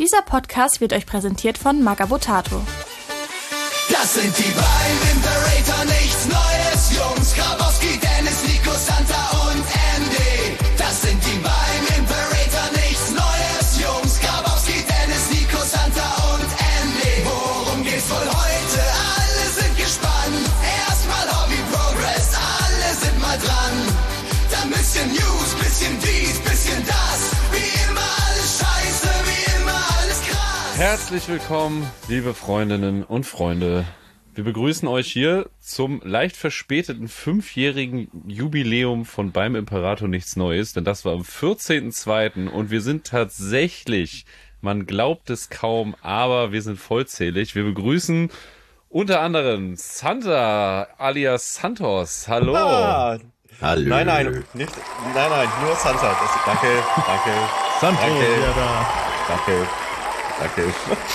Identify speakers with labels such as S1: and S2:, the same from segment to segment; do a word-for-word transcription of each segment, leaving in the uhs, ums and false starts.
S1: Dieser Podcast wird euch präsentiert von Magabotato.
S2: Das sind die beiden Imperator, nichts Neues, Jungs. Grabowski, Dennis, Nico, Santa und Andy. Das sind die beiden Imperator, nichts Neues, Jungs. Grabowski, Dennis, Nico, Santa und Andy. Worum geht's wohl heute? Alle sind gespannt. Erstmal Hobby Progress, alle sind mal dran. Dann bisschen News, bisschen dies, bisschen das. Wie immer alles scheiße, wie immer alles krass.
S3: Herzlich willkommen, liebe Freundinnen und Freunde. Wir begrüßen euch hier zum leicht verspäteten fünfjährigen Jubiläum von Beim Imperator nichts Neues, denn das war am vierzehnten zweiten und wir sind tatsächlich, man glaubt es kaum, aber wir sind vollzählig. Wir begrüßen unter anderem Santa alias Santos. Hallo.
S4: Ah,
S5: Hallo.
S4: Nein, nein, nicht, nein, nein, nur Santa. Das, danke, danke.
S5: Santos,
S4: danke,
S5: ja da.
S4: Danke, danke.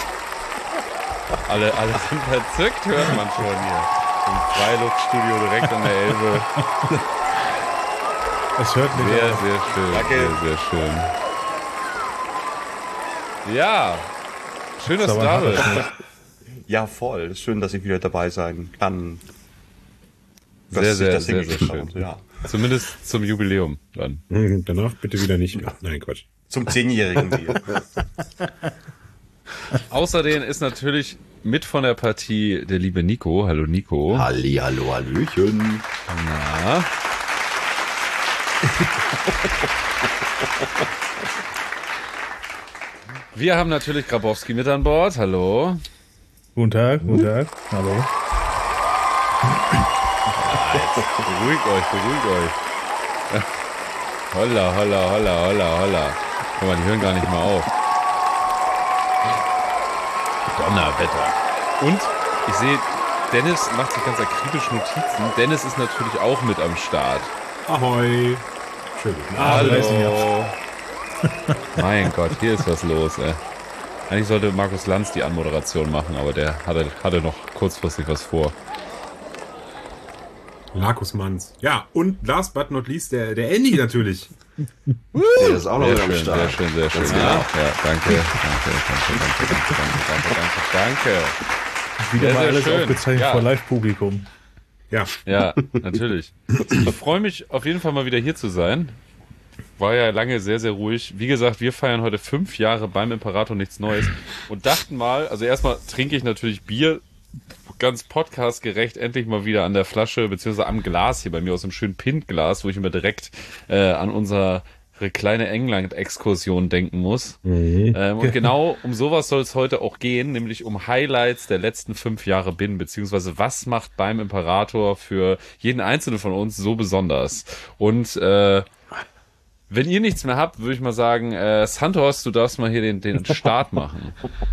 S3: Alle, alle sind verzückt, hört man schon hier. Im Freiluftstudio direkt an der Elbe.
S5: Es hört nicht
S3: Sehr,
S5: auf.
S3: sehr schön.
S4: Danke.
S3: Sehr, sehr schön. Ja, schön, dass du
S5: Aber
S3: da
S5: hat er
S3: bist.
S5: schon.
S4: Ja, voll. Schön, dass ich wieder dabei sein kann. Dass
S3: Sehr,
S4: sich
S3: sehr,
S4: das
S3: sehr, sehr
S4: hingeschafft
S3: schön.
S4: hat, Ja.
S3: Zumindest zum Jubiläum dann.
S5: Hm, Danach bitte wieder nicht mehr. Nein, Quatsch.
S4: Zum Zehnjährigen hier.
S3: Außerdem ist natürlich mit von der Partie der liebe Nico. Hallo Nico.
S5: Halli, hallo, hallöchen.
S3: Na? Wir haben natürlich Grabowski mit an Bord. Hallo.
S5: Guten Tag, guten Tag. Hallo.
S3: Beruhigt euch, beruhigt euch. Holla, holla, holla, holla, holla. Guck mal, die hören gar nicht mal auf. Donnerwetter. Und ich sehe, Dennis macht sich ganz akribisch Notizen. Dennis ist natürlich auch mit am Start.
S5: Ahoi. Schön.
S3: Hallo. Mein Gott, hier ist was los, ey. Eigentlich sollte Markus Lanz die Anmoderation machen, aber der hatte, hatte noch kurzfristig was vor.
S6: Markus Manns. Ja, und last but not least, der, der Andy natürlich.
S5: Der ist auch noch
S3: Sehr
S5: mit am
S3: schön,
S5: Start.
S3: sehr schön, sehr schön. Ja, ja, danke, danke, danke, danke, danke, danke, danke, danke.
S5: Wieder
S3: Sehr,
S5: mal
S3: sehr
S5: alles
S3: schön.
S5: aufgezeichnet
S3: Ja.
S5: vor Live-Publikum.
S6: Ja,
S3: Ja, natürlich. Ich freue mich auf jeden Fall mal wieder hier zu sein. War ja lange sehr, sehr ruhig. Wie gesagt, wir feiern heute fünf Jahre beim Imperator nichts Neues und dachten mal, also erstmal trinke ich natürlich Bier, ganz podcastgerecht, endlich mal wieder an der Flasche, beziehungsweise am Glas hier bei mir aus dem schönen Pintglas, wo ich immer direkt äh, an unsere kleine England-Exkursion denken muss.
S5: Mhm.
S3: Ähm, und genau um sowas soll es heute auch gehen, nämlich um Highlights der letzten fünf Jahre B I N, beziehungsweise was macht beim Imperator für jeden einzelnen von uns so besonders. Und äh, wenn ihr nichts mehr habt, würde ich mal sagen, äh, Santos, du darfst mal hier den, den Start machen.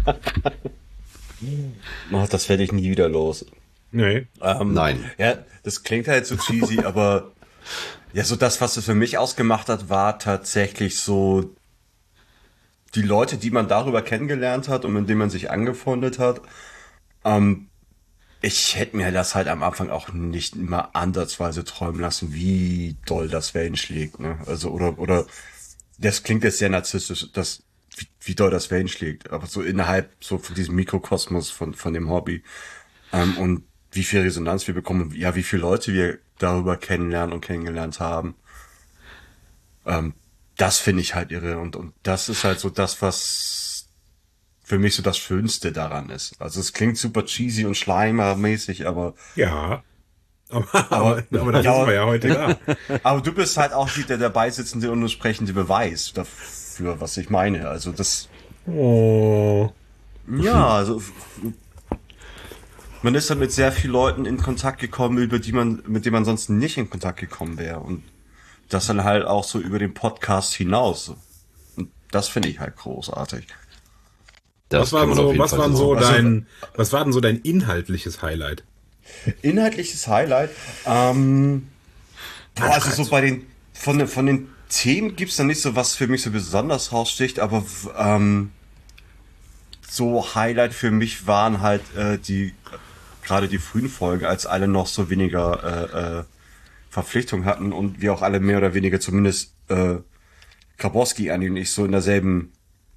S4: Oh, das werde ich nie wieder los.
S6: nee.
S4: Ähm,
S5: Nein.
S4: Ja, das klingt halt so cheesy, aber ja, so das, was es für mich ausgemacht hat, war tatsächlich so die Leute, die man darüber kennengelernt hat und mit denen man sich angefreundet hat. Ähm, ich hätte mir das halt am Anfang auch nicht immer ansatzweise träumen lassen, wie doll das Wellen schlägt, ne? Also, oder, oder, das klingt jetzt sehr narzisstisch, das, wie, wie doll das Wellen schlägt, aber so innerhalb so von diesem Mikrokosmos von, von dem Hobby. Ähm, und wie viel Resonanz wir bekommen, ja, wie viele Leute wir darüber kennenlernen und kennengelernt haben. Ähm, das finde ich halt irre und, und das ist halt so das, was für mich so das Schönste daran ist. Also es klingt super cheesy und schleimermäßig, aber
S6: Ja. Aber, aber, aber da
S4: Ja,
S6: sind wir ja heute da.
S4: aber du bist halt auch die, der dabei sitzende und entsprechende Beweis dafür, was ich meine. Also das,
S6: Oh.
S4: ja, also man ist dann mit sehr vielen Leuten in Kontakt gekommen, über die man, mit denen man sonst nicht in Kontakt gekommen wäre. Und das dann halt auch so über den Podcast hinaus. Und das finde ich halt großartig.
S6: Was war denn so, was war denn so
S4: Also-
S6: dein, was war denn so dein inhaltliches Highlight?
S4: Inhaltliches Highlight, ähm, boah, also so bei den, von, den- von den Themen gibt's da nicht so was für mich so besonders raussticht, aber ähm, so Highlight für mich waren halt äh, die, gerade die frühen Folgen, als alle noch so weniger äh, äh, Verpflichtung hatten und wir auch alle mehr oder weniger zumindest äh, Grabowski, Andi und ich so in derselben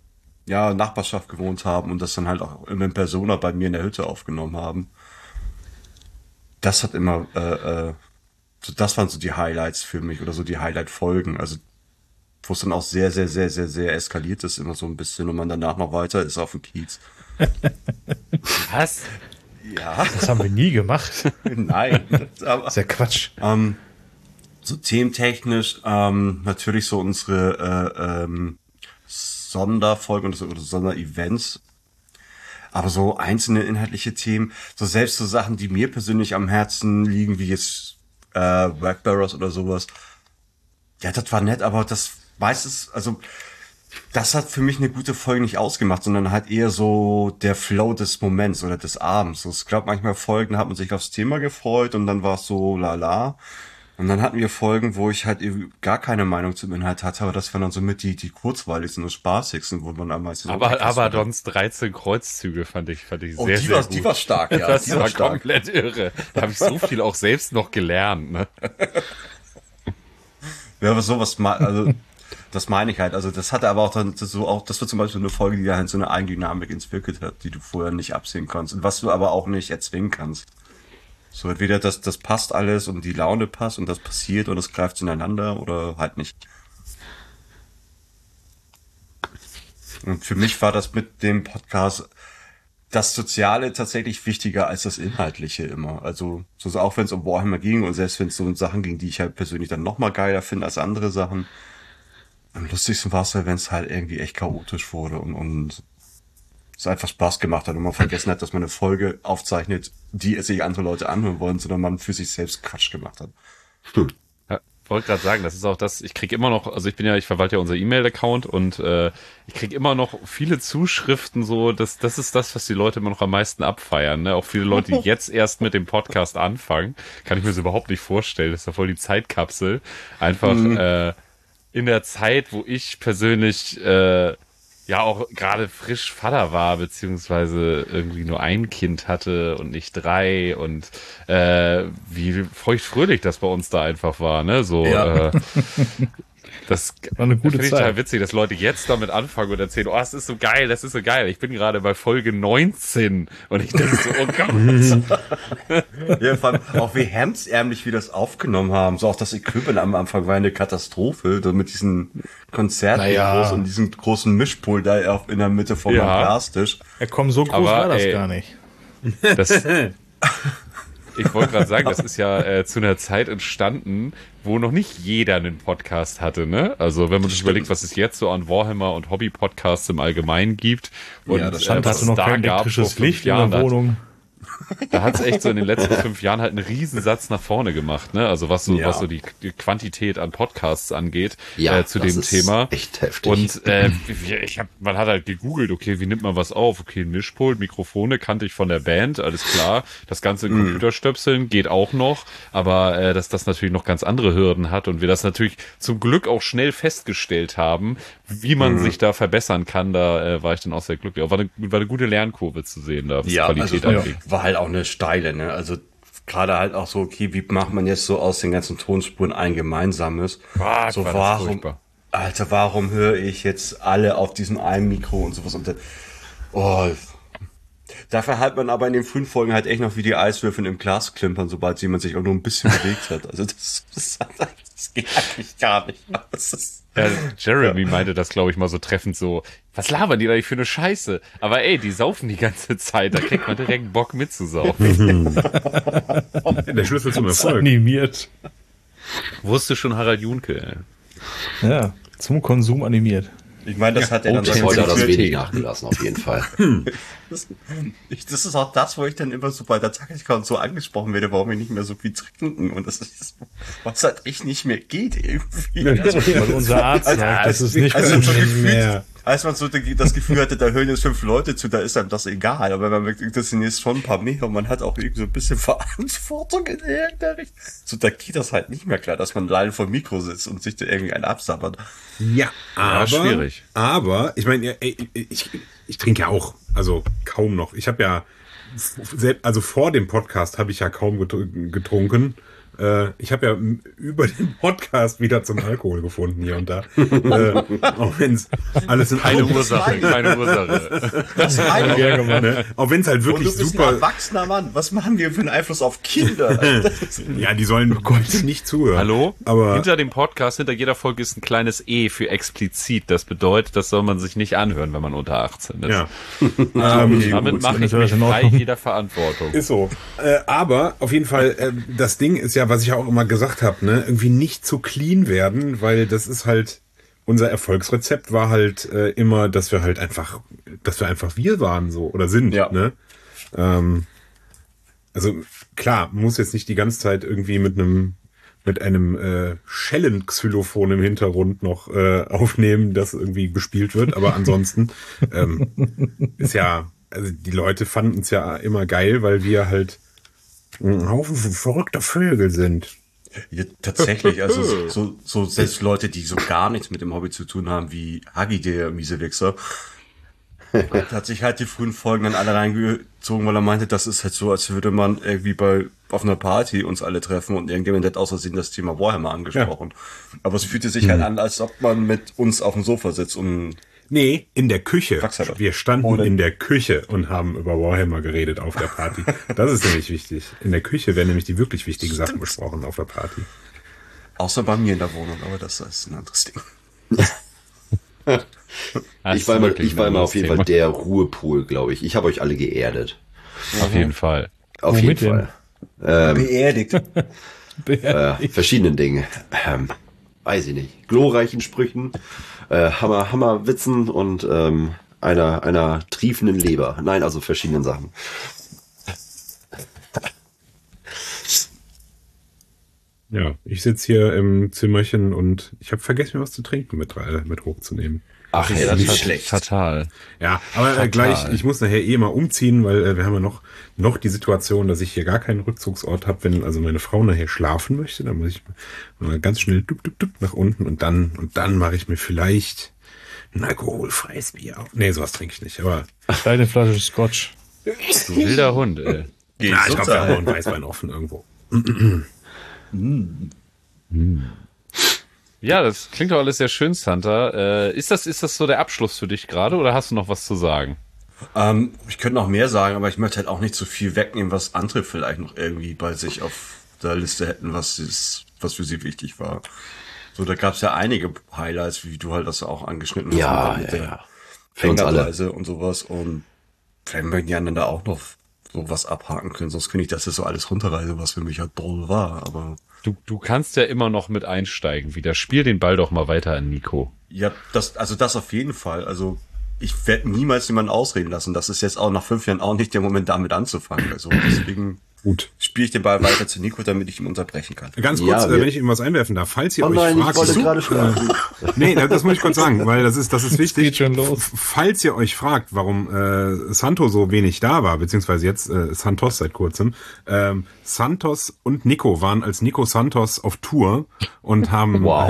S4: ja, Nachbarschaft gewohnt haben und das dann halt auch immer in Persona bei mir in der Hütte aufgenommen haben. Das hat immer, äh, äh, so, das waren so die Highlights für mich oder so die Highlight-Folgen. Also, wo es dann auch sehr, sehr, sehr, sehr, sehr eskaliert ist, immer so ein bisschen und man danach noch weiter ist auf dem Kiez.
S3: Was?
S4: Ja.
S5: Das haben wir nie gemacht.
S4: Nein. Aber,
S5: Das ist ja Quatsch.
S4: ähm, so thementechnisch, ähm, natürlich so unsere, äh, ähm, Sonderfolgen oder, so, oder Sonderevents. Aber so einzelne inhaltliche Themen, so selbst so Sachen, die mir persönlich am Herzen liegen, wie jetzt, äh, Rackbarrows oder sowas. Ja, das war nett, aber das meistens, also, das hat für mich eine gute Folge nicht ausgemacht, sondern halt eher so der Flow des Moments oder des Abends. So, ich glaube, manchmal Folgen hat man sich aufs Thema gefreut und dann war es so lala. Und dann hatten wir Folgen, wo ich halt eben gar keine Meinung zum Inhalt hatte, aber das waren dann so mit die, die kurzweiligsten und spaßigsten, wo man am meisten...
S3: Aber
S4: so
S3: Abadons dreizehn Kreuzzüge fand ich, fand ich
S4: Oh,
S3: sehr,
S4: die
S3: sehr
S4: war,
S3: gut.
S4: die war stark, ja.
S3: Das
S4: die
S3: war
S4: war stark.
S3: komplett irre. Da habe ich so viel auch selbst noch gelernt, ne?
S4: Ja, aber sowas, ma- also, das meine ich halt. Also, das hatte aber auch dann so auch, das war zum Beispiel eine Folge, die halt so eine Eigendynamik entwickelt hat, die du vorher nicht absehen kannst und was du aber auch nicht erzwingen kannst. So, entweder das, das passt alles und die Laune passt und das passiert und es greift ineinander oder halt nicht. Und für mich war das mit dem Podcast das Soziale tatsächlich wichtiger als das Inhaltliche immer. Also, so auch wenn es um Warhammer ging und selbst wenn es so um Sachen ging, die ich halt persönlich dann nochmal geiler finde als andere Sachen. Am lustigsten war es halt, wenn es halt irgendwie echt chaotisch wurde und, und es einfach Spaß gemacht hat und man vergessen hat, dass man eine Folge aufzeichnet, die sich andere Leute anhören wollen, sondern man für sich selbst Quatsch gemacht hat.
S3: Ja, wollte gerade sagen, das ist auch das, ich kriege immer noch, also ich bin ja, ich verwalte ja unser E-Mail-Account und äh, ich kriege immer noch viele Zuschriften so, das, das ist das, was die Leute immer noch am meisten abfeiern, ne? Auch viele Leute, die jetzt erst mit dem Podcast anfangen, kann ich mir das überhaupt nicht vorstellen, das ist ja voll die Zeitkapsel, einfach mhm. äh, in der Zeit, wo ich persönlich äh, ja auch gerade frisch Vater war, beziehungsweise irgendwie nur ein Kind hatte und nicht drei und äh, wie feuchtfröhlich das bei uns da einfach war, ne? So,
S4: ja.
S3: äh, das
S5: war eine gute
S3: finde ich
S5: Zeit.
S3: total witzig, dass Leute jetzt damit anfangen und erzählen, oh, das ist so geil, das ist so geil. Ich bin gerade bei Folge neunzehn und ich denke so, oh Gott.
S4: Ja, vor allem auch wie hemdsärmlich wir das aufgenommen haben. So auch das Equipment am Anfang war eine Katastrophe, so mit diesen Konzerten
S5: naja.
S4: und diesem großen Mischpult da auf, in der Mitte vom
S3: Ja.
S4: Glastisch.
S5: Ja, komm, so groß
S3: Aber,
S5: war das
S3: ey,
S5: gar nicht.
S3: Das, ich wollte gerade sagen, das ist ja äh, zu einer Zeit entstanden, wo noch nicht jeder einen Podcast hatte, ne? Also wenn man sich überlegt, was es jetzt so an Warhammer und Hobby-Podcasts im Allgemeinen gibt und
S4: Ja, das
S3: äh,
S5: Stand
S3: was
S5: hatte noch
S3: es da
S5: kein
S3: gab vor
S5: elektrisches
S3: fünf
S5: Licht in
S3: Jahren,
S5: der
S3: da hat-
S5: Wohnung.
S3: Da hat es echt so in den letzten fünf Jahren halt einen Riesensatz nach vorne gemacht, ne? Also was so,
S4: Ja.
S3: was so die, die Quantität an Podcasts angeht,
S7: Ja,
S3: äh, zu
S7: das
S3: dem
S7: ist
S3: Thema.
S7: echt heftig.
S3: Und äh, wir- ich hab, man hat halt gegoogelt, okay, wie nimmt man was auf? Okay, ein Mischpult, Mikrofone kannte ich von der Band, alles klar. Das Ganze in Computerstöpseln geht auch noch, aber äh, dass das natürlich noch ganz andere Hürden hat und wir das natürlich zum Glück auch schnell festgestellt haben, wie man sich da verbessern kann, da äh, war ich dann auch sehr glücklich. Auch war eine, war eine gute Lernkurve zu sehen, da was
S4: Ja, also
S3: Qualität
S4: es
S3: angeht.
S4: war halt auch eine steile, ne? Also gerade halt auch so, okay, wie macht man jetzt so aus den ganzen Tonspuren ein gemeinsames?
S3: Ah,
S4: so
S3: war das
S4: warum,
S3: furchtbar.
S4: Alter, warum höre ich jetzt alle auf diesem einen Mikro und sowas? Und dann, oh, dafür hat man aber in den frühen Folgen halt echt noch wie die Eiswürfel im Glas klimpern, sobald jemand sich auch nur ein bisschen bewegt hat. Also das, das, das geht eigentlich gar nicht. Das ist,
S3: Ja, Jeremy meinte das, glaube ich, mal so treffend so, was labern die da eigentlich für eine Scheiße? Aber ey, die saufen die ganze Zeit, da kriegt man direkt Bock mitzusaufen.
S6: Der Schlüssel zum
S5: Ganz
S6: Erfolg.
S5: animiert.
S3: Wusste schon Harald Junke, ey.
S5: Ja, zum Konsum animiert.
S4: ich meine, das hat er dann
S7: Bis heute hat das
S4: geführt.
S7: wenig nachgelassen, auf jeden Fall.
S4: Das, ich, das ist auch das, wo ich dann immer so bei der Taktika und so angesprochen werde, warum wir nicht mehr so viel trinken. Und das ist das, was halt echt nicht mehr geht irgendwie. Also,
S5: Weil unser Arzt
S4: Also-
S5: sagt, das ist nicht
S4: also
S5: gut
S4: so gefühlt,
S5: mehr.
S4: als man so das Gefühl hatte, da hören jetzt fünf Leute zu, da ist einem das egal. Aber wenn man merkt, das sind jetzt schon ein paar mehr und man hat auch irgendwie so ein bisschen Verantwortung in irgendeiner Richtung. So, da geht das halt nicht mehr klar, dass man allein vor dem Mikro sitzt und sich da irgendwie einen absabbert.
S6: Ja, aber,
S3: schwierig.
S6: aber, ich meine, ja, ey, ich, ich trinke ja auch, also kaum noch. Ich habe ja, f- selbst, also vor dem Podcast habe ich ja kaum getr- getrunken. Äh, ich habe ja m- über den Podcast wieder zum Alkohol gefunden hier und da. äh, auch wenn es alles in
S3: Keine
S6: allem
S3: Ursache, keine Ursache.
S4: Das meine
S6: Ja, gemacht, ne? Auch wenn es halt
S4: Und
S6: wirklich
S4: du bist
S6: super.
S4: ein erwachsener Mann. Was machen wir für einen Einfluss auf Kinder?
S6: Ja, die sollen bitte nicht zuhören.
S3: Hallo?
S6: Aber
S3: Hinter dem Podcast, hinter jeder Folge ist ein kleines E für explizit. Das bedeutet, das soll man sich nicht anhören, wenn man unter achtzehn ist.
S6: ja,
S4: Okay,
S3: Damit
S4: gut.
S3: mache ich
S5: ist alles
S3: mich
S5: in
S3: frei
S5: Ordnung.
S3: jeder Verantwortung.
S6: ist so. Äh, aber auf jeden Fall, äh, das Ding ist ja, was ich auch immer gesagt habe, ne, irgendwie nicht zu clean werden, weil das ist halt unser Erfolgsrezept war halt äh, immer, dass wir halt einfach, dass wir einfach wir waren so oder sind.
S4: Ja.
S6: Ne? Ähm, also klar, man muss jetzt nicht die ganze Zeit irgendwie mit einem mit einem äh, Schellenxylophon im Hintergrund noch äh, aufnehmen, das irgendwie gespielt wird, aber ansonsten ähm, ist ja, also die Leute fanden es ja immer geil, weil wir halt ein Haufen verrückter Vögel sind.
S4: Ja, tatsächlich, also so, so selbst Leute, die so gar nichts mit dem Hobby zu tun haben, wie Hagi, der Miesewichser, hat sich halt die frühen Folgen dann alle reingezogen, weil er meinte, das ist halt so, als würde man irgendwie bei auf einer Party uns alle treffen und irgendjemand hat aus Versehen das Thema Warhammer angesprochen. Aber es fühlte sich halt an, als ob man mit uns auf dem Sofa sitzt und
S6: Nee, in der Küche.
S4: Quacksalber.
S6: Wir standen
S4: Oder-
S6: in der Küche und haben über Warhammer geredet auf der Party. Das ist nämlich wichtig. In der Küche werden nämlich die wirklich wichtigen Sachen besprochen auf der Party.
S4: außer bei mir in der Wohnung, aber das ist ein anderes Ding.
S3: Das
S7: Ich war
S3: ist
S7: immer,
S3: wirklich
S7: ich war
S3: ein
S7: immer auf jeden Fall
S3: anderes
S7: der Ruhepol, glaube ich. Ich habe euch alle geerdet.
S3: Thema. Auf jeden Fall.
S7: Auf
S5: Womit
S7: jeden
S5: denn?
S7: Fall.
S4: Beerdigt.
S7: Äh, verschiedenen Dingen. Ähm, weiß ich nicht. Glorreichen Sprüchen, äh, Hammer, Hammerwitzen und ähm, einer, einer triefenden Leber. Nein, also verschiedenen Sachen.
S6: Ja, ich sitze hier im Zimmerchen und ich habe vergessen, mir was zu trinken mit, äh, mit hochzunehmen.
S7: Ach, ja, das
S4: nicht
S7: ist
S4: schlecht.
S3: Fatal.
S6: Ja, aber äh, gleich, ich muss nachher eh mal umziehen, weil äh, wir haben ja noch, noch die Situation, dass ich hier gar keinen Rückzugsort habe, wenn also meine Frau nachher schlafen möchte, dann muss ich mal ganz schnell dup, dup, dup nach unten und dann, und dann mache ich mir vielleicht ein alkoholfreies Bier auf. Nee, sowas trinke ich nicht, aber
S5: Kleine Flasche Scotch.
S3: Du wilder Hund, ey.
S4: Geht
S6: na, ich glaube, wir haben noch
S4: so.
S6: einen Weißwein offen irgendwo.
S3: Ja, das klingt doch alles sehr schön, Santa. Äh, ist das, ist das so der Abschluss für dich gerade oder hast du noch was zu sagen?
S4: Ähm, ich könnte noch mehr sagen, aber ich möchte halt auch nicht zu viel wegnehmen, was andere vielleicht noch irgendwie bei sich auf der Liste hätten, was ist, was für sie wichtig war. So, da gab es ja einige Highlights, wie du halt das auch angeschnitten hast.
S7: Ja,
S4: mit
S7: ja, ja. Für uns alle.
S4: Fängerreise und sowas. Und vielleicht möchten die anderen da auch noch so was abhaken können, sonst könnte ich das jetzt so alles runterreisen, was für mich halt toll war, aber
S3: Du, du kannst ja immer noch mit einsteigen wieder. Spiel den Ball doch mal weiter an Nico.
S4: ja, das, also das auf jeden Fall. Also ich werde niemals jemanden ausreden lassen. Das ist jetzt auch nach fünf Jahren auch nicht der Moment, damit anzufangen. Also deswegen
S6: Gut.
S4: spiele ich den Ball weiter zu Nico, damit ich ihn unterbrechen kann.
S6: Ganz
S7: Ja,
S6: kurz, äh,
S7: wir-
S6: wenn ich ihm was einwerfen darf, falls ihr
S7: Oh
S6: euch
S7: nein, ich
S6: fragt,
S7: wollte gerade fragen.
S6: nee, das, das muss ich kurz sagen, weil das ist, das ist wichtig.
S5: geht schon los.
S6: F- Falls ihr euch fragt, warum äh, Santo so wenig da war, beziehungsweise jetzt äh, Santos seit kurzem, ähm, Santos und Nico waren als Nico Santos auf Tour und haben
S7: Wow.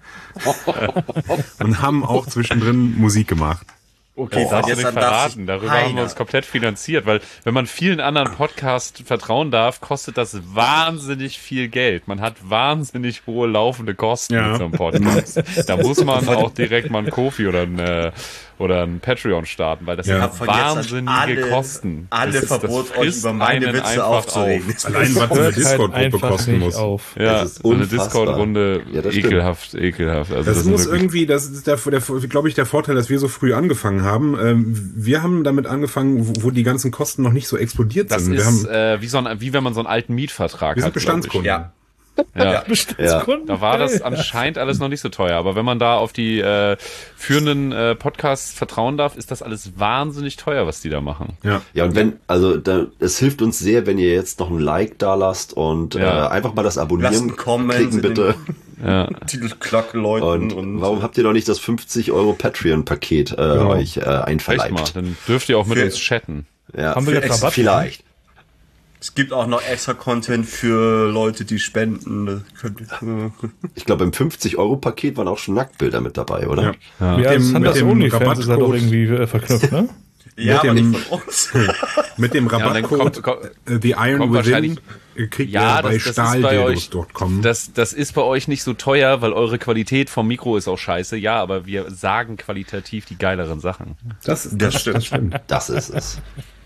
S6: und haben auch zwischendrin Musik gemacht.
S3: Okay,
S4: Oh,
S3: darfst du
S4: jetzt
S3: nicht
S4: dann darf
S3: verraten.
S4: sich
S3: Darüber haben wir
S4: keiner.
S3: uns komplett finanziert, weil wenn man vielen anderen Podcasts vertrauen darf, kostet das wahnsinnig viel Geld. Man hat wahnsinnig hohe laufende Kosten
S6: Ja.
S3: mit so einem Podcast. Da muss man auch direkt mal einen Kofi oder ein, äh, oder ein Patreon starten, weil das
S6: Ja.
S3: sind
S6: Ich
S4: hab von jetzt an
S3: wahnsinnige
S4: alle-
S3: Kosten.
S4: alle
S3: das ist,
S4: Verbot,
S3: das
S4: euch
S3: frisst
S4: über meine
S3: einen
S4: Witze
S3: einfach
S4: aufzuregen.
S3: auf.
S6: Allein was so eine
S5: Hört halt
S6: Discord-Gruppe
S5: einfach
S6: kosten
S5: nicht
S6: muss.
S5: auf.
S3: Ja,
S7: Das ist
S3: so eine
S7: unfassbar.
S3: Discord-Runde,
S7: Ja, das stimmt.
S3: ekelhaft, ekelhaft. Also
S6: Das,
S3: das sind
S6: muss
S3: wirklich-
S6: irgendwie, das ist der, der glaube ich, der Vorteil, dass wir so früh angefangen haben. Ähm, wir haben damit angefangen, wo, wo die ganzen Kosten noch nicht so explodiert
S3: Das
S6: sind. Wir
S3: ist
S6: haben,
S3: äh, wie, so ein, wie wenn man so einen alten Mietvertrag
S6: wir sind
S3: hat. glaub ich.
S6: Bestandskunden.
S4: Ja.
S3: Ja.
S5: Bestandskunden.
S3: Da war das anscheinend alles noch nicht so teuer. Aber wenn man da auf die äh, führenden äh, Podcasts vertrauen darf, ist das alles wahnsinnig teuer, was die da machen.
S6: Ja.
S7: Ja, und wenn, also da, es hilft uns sehr, wenn ihr jetzt noch ein Like da lasst und
S3: Ja.
S7: äh, einfach mal das
S4: Lasst
S7: Abonnieren
S4: einen Comment
S7: klicken,
S4: in den-
S7: bitte.
S3: Ja.
S4: Titelklack läuten
S7: Und,
S4: und,
S7: warum habt ihr noch nicht das fünfzig Euro Patreon-Paket äh, euch äh,
S3: Echt mal,
S7: einverleibt?
S3: dann dürft ihr auch mit
S4: Für-
S3: uns chatten.
S7: Ja,
S5: Haben wir
S7: für-
S5: jetzt Rabatt?
S7: vielleicht.
S4: es gibt auch noch extra Content für Leute, die spenden. Das könnt ihr-
S7: Ich glaube, im fünfzig Euro Paket waren auch schon Nacktbilder mit dabei, oder?
S6: Ja. Mit
S5: Ja,
S6: dem,
S5: das
S6: mit
S5: Santas
S6: dem
S5: OnlyFans ist halt auch
S6: Rabattcode.
S5: irgendwie äh, verknüpft, ne?
S4: Ja,
S6: mit
S4: aber
S6: dem,
S4: nicht von uns.
S6: mit dem
S3: Ja, und dann
S6: Rabattcode
S3: kommt- kommt-
S6: äh, The Iron
S3: kommt
S6: Within
S3: wahrscheinlich-
S6: äh, kriegt
S3: Ja,
S6: ihr bei
S3: das, das ist bei euch,
S6: stahldildos Punkt com.
S3: das, das ist bei euch nicht so teuer, weil eure Qualität vom Mikro ist auch scheiße. Ja, aber wir sagen qualitativ die geileren Sachen.
S6: Das, das, stimmt. Das stimmt.
S7: Das ist es.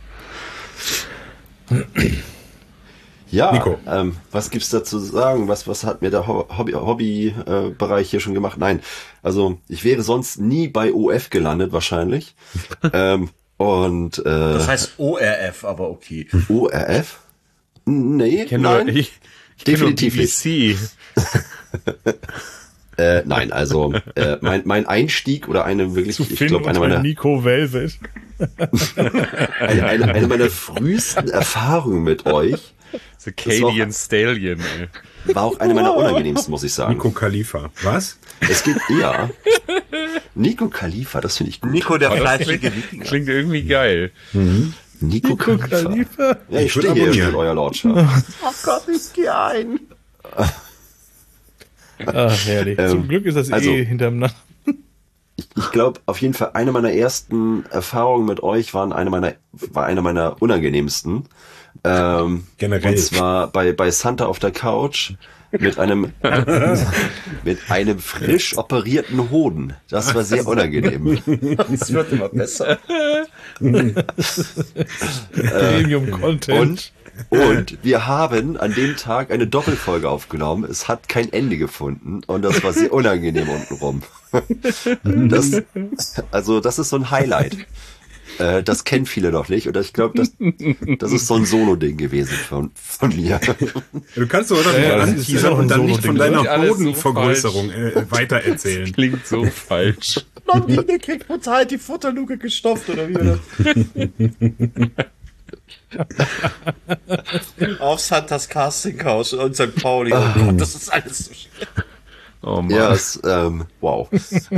S7: Ja,
S6: Nico.
S7: ähm, was gibt's da zu sagen? Was, was hat mir der Hobby, Hobby-Bereich äh, Bereich hier schon gemacht? Nein, also ich wäre sonst nie bei O F gelandet wahrscheinlich. ähm, und äh,
S4: Das heißt O R F, aber okay.
S7: O R F? Nee,
S3: Ich kenn
S7: nein,
S3: nur, ich, ich kenn nur
S7: definitiv
S3: B B C.
S7: äh, nein. Also äh, mein, mein Einstieg oder eine wirklich, ich glaube eine meiner
S5: Nico Velvet.
S7: eine, eine, eine meiner frühesten Erfahrungen mit euch
S3: The Cadian Stallion, ey.
S7: war auch eine meiner unangenehmsten, muss ich sagen.
S6: Nico Khalifa. Was?
S7: Es geht ja. Nico Khalifa, das finde ich gut.
S4: Nico, der
S3: Das
S4: fleischige
S3: klingt,
S4: Wikinger.
S3: klingt irgendwie geil.
S7: Nico, Khalifa.
S5: Khalifa.
S7: Ja, ich
S6: Ich würd
S7: stehe hier
S6: abonnieren.
S7: mit euer Lordschaft.
S4: Oh Gott, ich geh ein.
S5: Ach, herrlich.
S7: Ähm,
S5: Zum Glück ist das
S7: also-
S5: eh hinterm Nacht.
S7: Ich glaube, auf jeden Fall eine meiner ersten Erfahrungen mit euch waren eine meiner, war eine meiner unangenehmsten. Ähm,
S6: Generell.
S7: Und zwar bei, bei Santa auf der Couch mit einem, mit einem frisch operierten Hoden. Das war sehr unangenehm.
S4: Es wird immer besser.
S5: Premium Content.
S7: Und, und wir haben an dem Tag eine Doppelfolge aufgenommen. Es hat kein Ende gefunden und das war sehr unangenehm untenrum. Das, also das ist so ein Highlight. Äh, das kennen viele noch nicht und ich glaube, das, das ist so ein Solo-Ding gewesen von, von mir.
S6: Du kannst doch oder
S5: Ja, ja,
S6: nur
S5: das ist
S6: anteasern
S5: auch ein
S6: und dann nicht von
S5: Solo-Ding.
S6: deiner
S3: Das ist alles so
S6: Hodenvergrößerung äh, weitererzählen.
S3: Klingt so falsch.
S4: Blondine kriegt total die Futterluke gestopft, oder wie war das? Auf Santas Casting Couch und Sankt Pauli. Oh Gott, das ist alles so schlimm.
S3: Oh Mann.
S7: Ja, es, ähm, wow.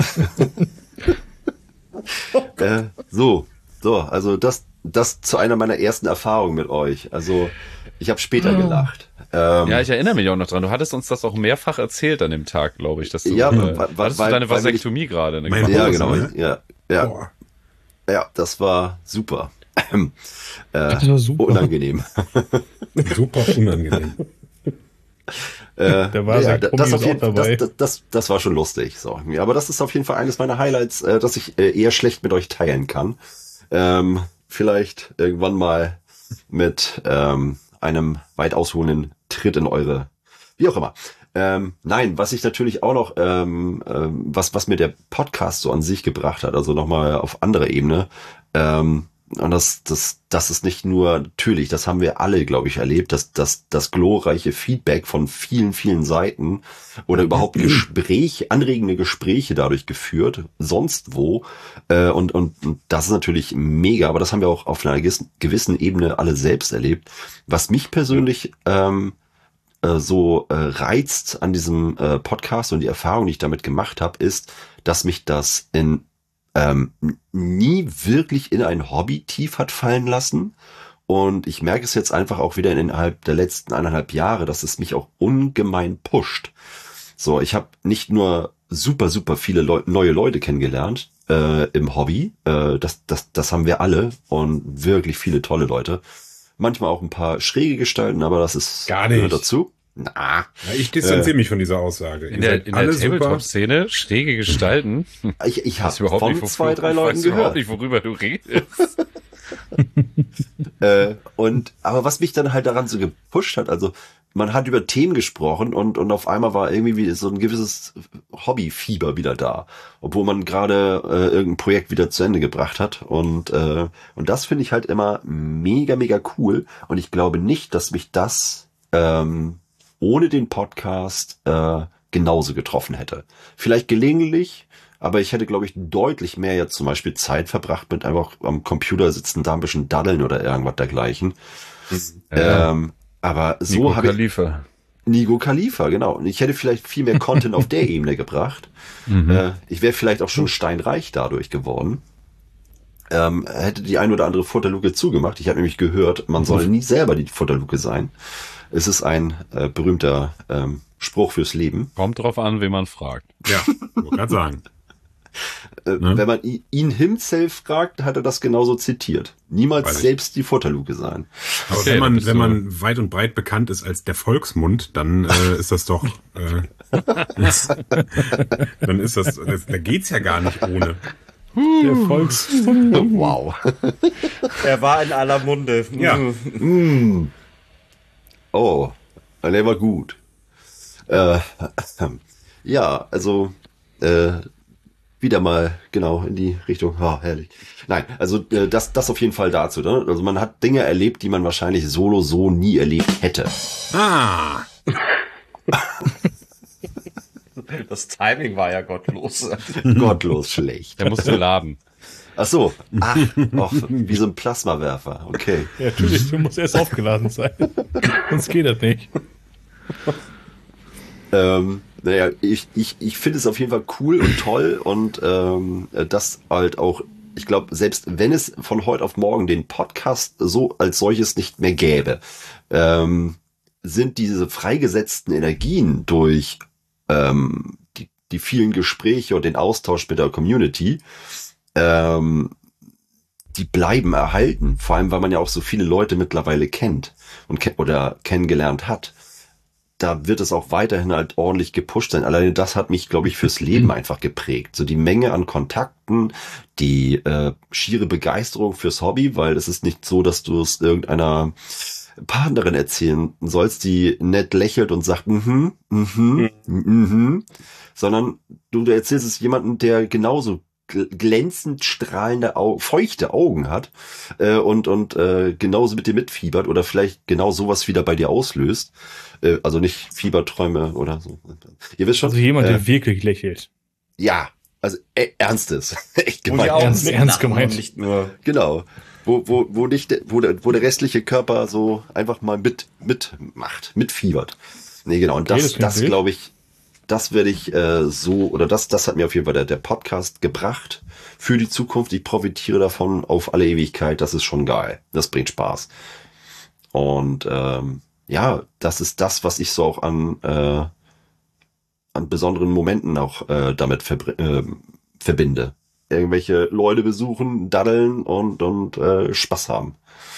S7: äh, so, so, also das, das zu einer meiner ersten Erfahrungen mit euch. Also ich habe später gelacht. Ähm,
S3: Ja, ich erinnere mich auch noch dran. Du hattest uns das auch mehrfach erzählt an dem Tag, glaube ich. Dass du,
S7: Ja,
S3: äh,
S7: wa- wa-
S3: hattest du
S7: weil-
S3: deine
S7: weil mich-
S3: Vasektomie gerade. Ne,
S6: Mein
S3: gemacht?
S7: ja,
S6: Hose,
S7: genau.
S6: ne?
S7: Ja, ja,
S6: Boah.
S7: ja, das war super. äh,
S5: Das war super.
S7: Unangenehm.
S6: Super unangenehm.
S7: Äh,
S5: Da war
S7: ja,
S5: sein
S7: da-
S5: Kommi
S7: das, auf
S5: auch
S7: jeden,
S5: dabei.
S7: das, das, das, das war schon lustig. So. Ja, aber das ist auf jeden Fall eines meiner Highlights, äh, dass ich äh, eher schlecht mit euch teilen kann. Ähm, vielleicht irgendwann mal mit ähm, einem weit ausholenden Tritt in eure, wie auch immer. Ähm, nein, was ich natürlich auch noch, ähm, ähm, was, was mir der Podcast so an sich gebracht hat, also nochmal auf andere Ebene, ähm, und das, das, das ist nicht nur natürlich, das haben wir alle, glaube ich, erlebt, dass das, das glorreiche Feedback von vielen, vielen Seiten oder überhaupt Gespräche, anregende Gespräche dadurch geführt, sonst wo. Äh, und, und, und das ist natürlich mega, aber das haben wir auch auf einer gewissen, gewissen Ebene alle selbst erlebt. Was mich persönlich ähm, äh, so äh, reizt an diesem äh, Podcast und die Erfahrung, die ich damit gemacht habe, ist, dass mich das in ähm, nie wirklich in ein Hobby tief hat fallen lassen. Und ich merke es jetzt einfach auch wieder innerhalb der letzten eineinhalb Jahre, dass es mich auch ungemein pusht. So, ich habe nicht nur super, super viele Leu- neue Leute kennengelernt äh, im Hobby. Äh, das, das, das haben wir alle und wirklich viele tolle Leute. Manchmal auch ein paar schräge Gestalten, aber das ist
S6: Gar nicht.
S7: gehört dazu. Na,
S6: Ja, ich distanziere mich von dieser Aussage.
S3: In
S6: Ihr
S3: der,
S6: seid
S3: in der
S6: alle super.
S3: Tabletop-Szene, schräge Gestalten.
S7: ich, ich
S3: Weiß
S7: habe
S3: überhaupt
S7: von
S3: nicht, wofür-
S7: zwei, drei
S3: ich
S7: Leuten
S3: weiß überhaupt
S7: gehört.
S3: nicht, worüber du redest.
S7: Äh, und aber was mich dann halt daran so gepusht hat, also man hat über Themen gesprochen und und auf einmal war irgendwie wie so ein gewisses Hobbyfieber wieder da, obwohl man gerade äh, irgendein Projekt wieder zu Ende gebracht hat und äh, und das finde ich halt immer mega mega cool und ich glaube nicht, dass mich das ähm, ohne den Podcast äh, genauso getroffen hätte. Vielleicht gelegentlich. Aber ich hätte, glaube ich, deutlich mehr jetzt zum Beispiel Zeit verbracht mit einfach am Computer sitzen, da ein bisschen daddeln oder irgendwas dergleichen.
S3: Ja.
S7: Ähm, aber so
S3: Nico
S7: habe ich
S3: Khalifa.
S7: Nico Khalifa, genau. Und ich hätte vielleicht viel mehr Content auf der Ebene gebracht. Äh, ich wäre vielleicht auch schon steinreich dadurch geworden. Ähm, hätte die ein oder andere Futterluke zugemacht. Ich habe nämlich gehört, man soll nie selber die Futterluke sein. Es ist ein äh, berühmter ähm, Spruch fürs Leben.
S3: Kommt drauf an, wen man fragt.
S6: Ja, wollte gerade sagen.
S7: Äh,
S6: Ne?
S7: Wenn man i- ihn himself fragt, hat er das genauso zitiert. Niemals
S6: Weiß ich.
S7: selbst die Futterluke sein.
S6: Aber
S3: Okay,
S6: wenn
S3: dann
S6: man,
S3: bist
S6: wenn
S3: du-
S6: man weit und breit bekannt ist als der Volksmund, dann äh, ist das doch, äh, dann ist das, das, da geht's ja gar nicht ohne.
S5: Der Volks.
S7: Wow.
S4: Er war in aller Munde.
S6: Ja.
S7: Mm. Oh, der war gut. Äh, ja, also äh, wieder mal genau in die Richtung. Oh, herrlich. Nein, also äh, das, das auf jeden Fall dazu. Ne? Also man hat Dinge erlebt, die man wahrscheinlich solo so nie erlebt hätte.
S6: Ah,
S4: Das Timing war ja gottlos.
S7: Gottlos schlecht.
S3: Der musste laden.
S7: Ach so. Ach, och, wie so ein Plasmawerfer. Okay.
S5: Ja, natürlich, du musst erst aufgeladen sein. Sonst geht das nicht.
S7: Ähm, naja, ich, ich, ich finde es auf jeden Fall cool und toll und ähm, das halt auch, ich glaube, selbst wenn es von heute auf morgen den Podcast so als solches nicht mehr gäbe, ähm, sind diese freigesetzten Energien durch ähm, die, die vielen Gespräche und den Austausch mit der Community, ähm, die bleiben erhalten. Vor allem, weil man ja auch so viele Leute mittlerweile kennt und ke- oder kennengelernt hat. Da wird es auch weiterhin halt ordentlich gepusht sein. Alleine das hat mich, glaube ich, fürs Leben einfach geprägt. So die Menge an Kontakten, die äh, schiere Begeisterung fürs Hobby, weil es ist nicht so, dass du es irgendeiner Partnerin erzählen sollst, die nett lächelt und sagt, mhm, mhm, mhm, sondern du erzählst es jemandem, der genauso gl- glänzend strahlende, Au- feuchte Augen hat äh, und und äh, genauso mit dir mitfiebert oder vielleicht genau sowas wieder bei dir auslöst. Äh, also nicht Fieberträume oder so. Ihr wisst schon.
S5: Also jemand,
S7: äh,
S5: der wirklich lächelt.
S7: ja, also äh, ernstes, echt
S4: Wo die
S7: gemeint.
S4: Augen
S5: Ernst-
S4: mitlachen
S5: ernst gemeint.
S4: und nicht nur.
S7: Genau. Wo, wo, wo nicht, der- wo der, wo der restliche Körper so einfach mal mit, mitmacht, mitfiebert. Nee, genau. Und
S5: Okay,
S7: das,
S5: das klingt
S7: das
S5: wild.
S7: glaube ich, das werde ich äh, so, oder das, das hat mir auf jeden Fall der, der Podcast gebracht für die Zukunft. Ich profitiere davon auf alle Ewigkeit. Das ist schon geil. Das bringt Spaß. Und ähm, ja, das ist das, was ich so auch an, äh, an besonderen Momenten auch äh, damit verbr- äh, verbinde. Irgendwelche Leute besuchen, daddeln und, und äh, Spaß haben.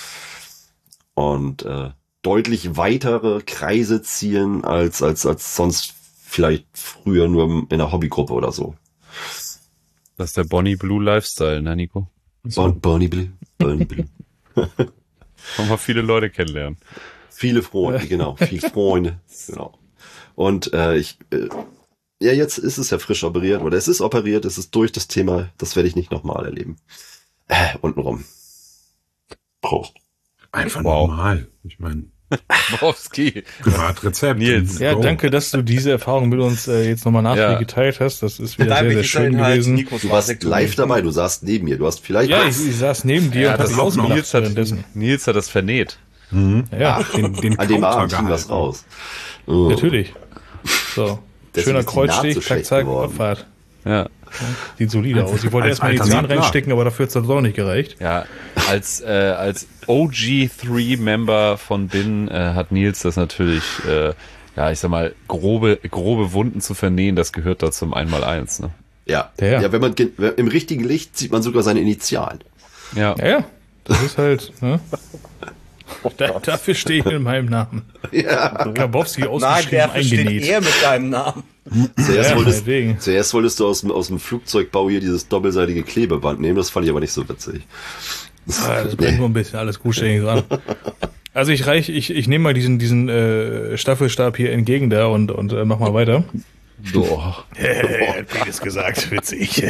S7: Und äh, deutlich weitere Kreise ziehen als, als, als sonst vielleicht früher nur in einer Hobbygruppe oder so.
S3: Das ist der Bonnie Blue Lifestyle, ne, Nico?
S7: Bon, Bonnie Blue, Bonnie Blue.
S3: Kann man viele Leute kennenlernen.
S7: Viele Freunde, genau, viele Freunde, genau. Und äh, ich, äh, ja, jetzt ist es ja frisch operiert, oder es ist operiert, es ist durch das Thema, das werde ich nicht nochmal erleben. Äh, untenrum. Prost.
S6: einfach
S3: Wow.
S6: normal. Ich meine,
S3: Borowski.
S6: Privatrezept.
S3: Nils.
S5: Ja,
S6: Go.
S5: danke, dass du diese Erfahrung mit uns äh, jetzt nochmal nachträglich
S3: Ja.
S5: geteilt hast. Das ist wieder
S4: Da
S5: sehr,
S4: bin
S5: sehr
S4: ich
S5: schön
S4: Inhalt
S5: gewesen.
S4: Nikos
S7: Du warst
S4: Vasektomie.
S7: live dabei, du saßt neben mir, du hast vielleicht...
S5: Ja, ich, ich saß neben dir
S3: Ja,
S5: und hab
S3: das
S5: dich
S3: auch
S5: ausgelacht
S3: Nils hat,
S5: währenddessen.
S3: Nils hat das vernäht.
S5: Ja,
S6: den, den
S7: an dem
S6: Counter
S7: Abend ging was
S6: gehalten.
S7: raus. Oh.
S5: natürlich. So,
S7: Deswegen
S5: schöner
S7: ist die Naht
S5: Kreuzstich,
S7: so
S5: zack,
S7: schlecht
S5: zack,
S7: geworden.
S5: Abfahrt.
S3: Ja.
S5: Sieht solide aus. Ich wollte
S6: als
S5: erstmal die
S6: alter
S5: Zehen
S6: Sattler.
S5: reinstecken, aber dafür hat es auch nicht gereicht.
S3: Ja, als, äh, als O G drei Member von B I N äh, hat Nils das natürlich, äh, ja, ich sag mal, grobe, grobe Wunden zu vernähen, das gehört da zum Einmaleins, ne?
S7: Ja.
S5: Ja.
S7: ja, wenn man ge- im richtigen Licht sieht man sogar seine Initialen.
S3: Ja.
S5: Ja, ja, das ist halt, ne? Da, dafür stehe ich mit meinem Namen.
S7: Ja.
S5: Grabowski
S4: Nein,
S5: ausgeschrieben,
S4: dafür steht
S5: eingenäht.
S4: er mit deinem Namen.
S7: Zuerst,
S5: Ja,
S7: wolltest,
S5: meinetwegen.
S7: zuerst wolltest du aus dem, aus dem Flugzeugbau hier dieses doppelseitige Klebeband nehmen, das fand ich aber nicht so witzig.
S5: Ah, das bringt nur ein bisschen alles gut ständig dran. Also ich reich, ich, ich nehme mal diesen, diesen äh, Staffelstab hier entgegen da und, und äh, mach mal weiter.
S3: Boah.
S5: Vieles gesagt, witzig.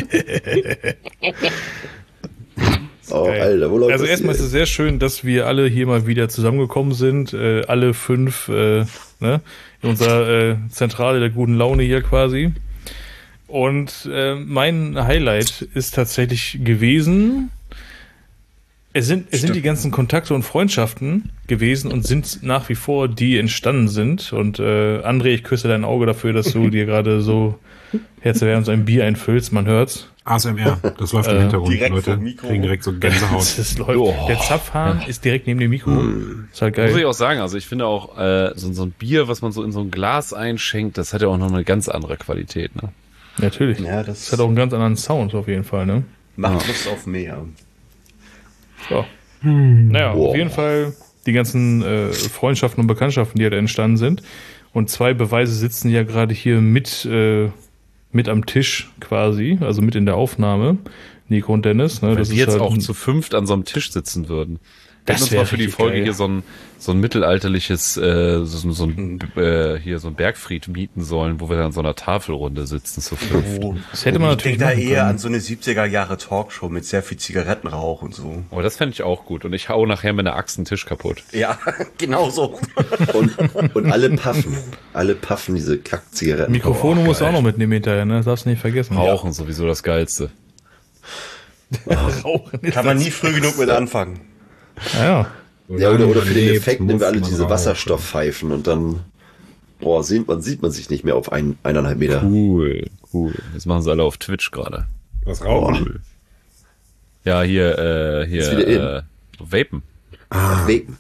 S7: Oh, Alter, wo läuft
S5: Also
S7: das
S5: erstmal ist
S7: hier?
S5: es sehr schön, dass wir alle hier mal wieder zusammengekommen sind, äh, alle fünf, äh, ne, in unserer äh, Zentrale der guten Laune hier quasi. Und äh, mein Highlight ist tatsächlich gewesen, es sind, es sind die ganzen Kontakte und Freundschaften gewesen und sind nach wie vor, die entstanden sind. Und äh, André, ich küsse dein Auge dafür, dass du dir gerade so herzerwärmend so ein Bier einfüllst, man hört's.
S6: A S M R, das läuft im
S5: Äh,
S6: Hintergrund.
S4: direkt
S6: Leute
S4: vom Mikro.
S6: kriegen direkt so Gänsehaut.
S5: Das läuft. Der Zapfhahn ist direkt neben dem Mikro. Ist halt
S3: Muss ich
S5: geil.
S3: auch sagen, also ich finde auch, äh, so, so ein Bier, was man so in so ein Glas einschenkt, das hat ja auch noch eine ganz andere Qualität, ne?
S5: Natürlich.
S4: Ja,
S5: das,
S4: das
S5: das hat auch einen ganz anderen Sound auf jeden Fall, ne?
S4: macht Lust auf mehr.
S5: Ja. Naja,
S7: Wow.
S5: auf jeden Fall die ganzen äh, Freundschaften und Bekanntschaften, die halt entstanden sind. Und zwei Beweise sitzen ja gerade hier mit, äh, mit am Tisch quasi, also mit in der Aufnahme. Nico und Dennis. Ne?
S3: Wenn
S5: Das
S3: die
S5: ist
S3: jetzt
S5: halt
S3: auch
S5: ein-
S3: zu fünft an so einem Tisch sitzen würden. Wir
S5: Das
S3: hätten uns
S5: wär
S3: mal für die
S5: richtig
S3: Folge
S5: geil.
S3: hier so ein, so ein mittelalterliches, äh, so, so ein, äh, hier so ein Bergfried mieten sollen, wo wir dann an so einer Tafelrunde sitzen zu fünft.
S4: Oh,
S5: Das hätte man
S4: ich
S5: natürlich
S4: denke da
S5: machen
S4: eher
S5: können.
S4: an so eine siebziger Jahre Talkshow mit sehr viel Zigarettenrauch und so.
S3: Aber das fände ich auch gut. Und ich hau nachher mit einer Axt den Tisch kaputt.
S4: Ja, genau so.
S7: Und, und alle puffen. Alle puffen diese Kackzigaretten.
S5: Mikrofone
S7: Oh,
S5: musst du auch
S7: geil.
S5: noch mitnehmen hinterher, ne? Das darfst du nicht vergessen.
S3: Rauchen sowieso das Geilste.
S5: Rauchen ist
S4: Kann man
S5: das-
S4: nie früh genug mit anfangen.
S5: Ja, ja.
S7: Ja, oder, oder für den
S6: lebt,
S7: Effekt nehmen wir alle
S6: muss man
S7: diese
S6: rauchen.
S7: Wasserstoffpfeifen und dann boah, sieht man, sieht man sich nicht mehr auf ein, eineinhalb Meter.
S3: Cool, cool. Jetzt machen sie alle auf Twitch gerade.
S6: Was rauchen?
S7: Boah.
S3: Ja, hier, äh, hier,
S7: Ist wieder in.
S3: äh, Vapen.
S7: Ach, Vapen.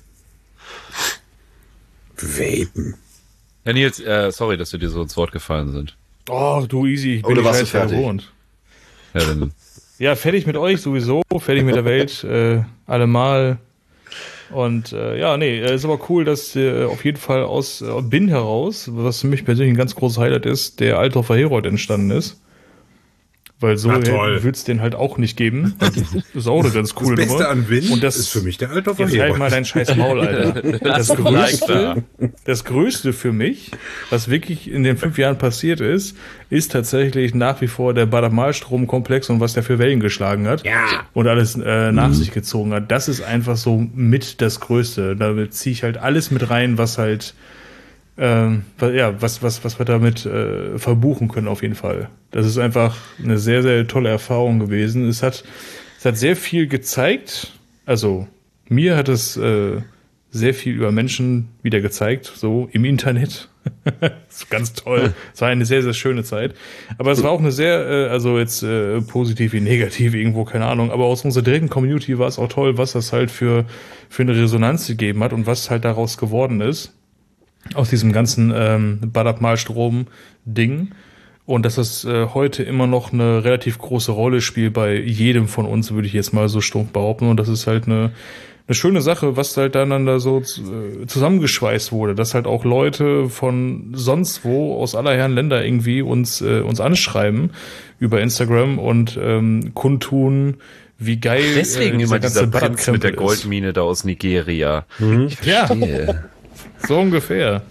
S6: Vapen.
S3: Ja, Nils, äh, sorry, dass wir dir so ins Wort gefallen sind.
S5: Oh, du easy, ich bin
S7: Oder
S5: die
S7: warst du
S5: Scheiße
S7: fertig?
S5: gewohnt.
S3: Ja, dann,
S5: Ja, fertig mit euch sowieso, fertig mit der Welt, äh, allemal. Und äh, ja, nee, äh, ist aber cool, dass äh, auf jeden Fall aus äh, Bin heraus, was für mich persönlich ein ganz großes Highlight ist, der Althofer Herold entstanden ist. Weil so
S6: Na toll.
S5: wird es den halt auch nicht geben. Das ist auch eine ganz coole
S6: Das Beste
S5: Nummer.
S6: an Win
S5: Und das
S6: ist für mich der Althofer
S5: Jetzt halt
S6: Herold.
S5: mal dein scheiß Maul, Alter. Das Größte, das Größte für mich, was wirklich in den fünf Jahren passiert ist, ist tatsächlich nach wie vor der Bader-Malstrom-Komplex und was der für Wellen geschlagen hat.
S6: Ja.
S5: Und alles äh, nach sich gezogen hat. Das ist einfach so mit das Größte. Da ziehe ich halt alles mit rein, was halt ähm, was- ja, was, was, was wir damit äh, verbuchen können auf jeden Fall. Das ist einfach eine sehr, sehr tolle Erfahrung gewesen. Es hat, es hat sehr viel gezeigt. Also mir hat es äh, sehr viel über Menschen wieder gezeigt, so im Internet. Das ist ganz toll. Es war eine sehr, sehr schöne Zeit. Aber es war auch eine sehr, äh, also jetzt äh, positiv wie negativ irgendwo, keine Ahnung. Aber aus unserer direkten Community war es auch toll, was das halt für, für eine Resonanz gegeben hat und was halt daraus geworden ist. Aus diesem ganzen ähm, Badab-Malstrom-Ding. Und dass das äh, heute immer noch eine relativ große Rolle spielt bei jedem von uns, würde ich jetzt mal so stumpf behaupten. Und das ist halt eine, eine schöne Sache, was halt dann, dann da so äh, zusammengeschweißt wurde. Dass halt auch Leute von sonst wo, aus aller Herren Länder irgendwie uns, äh, uns anschreiben über Instagram und ähm, kundtun, wie geil
S3: deswegen
S5: äh,
S3: immer dieser Prinz
S5: Badab-Krempel
S3: mit der
S5: ist.
S3: Goldmine da aus Nigeria.
S5: Ja,
S3: Yeah.
S5: so ungefähr.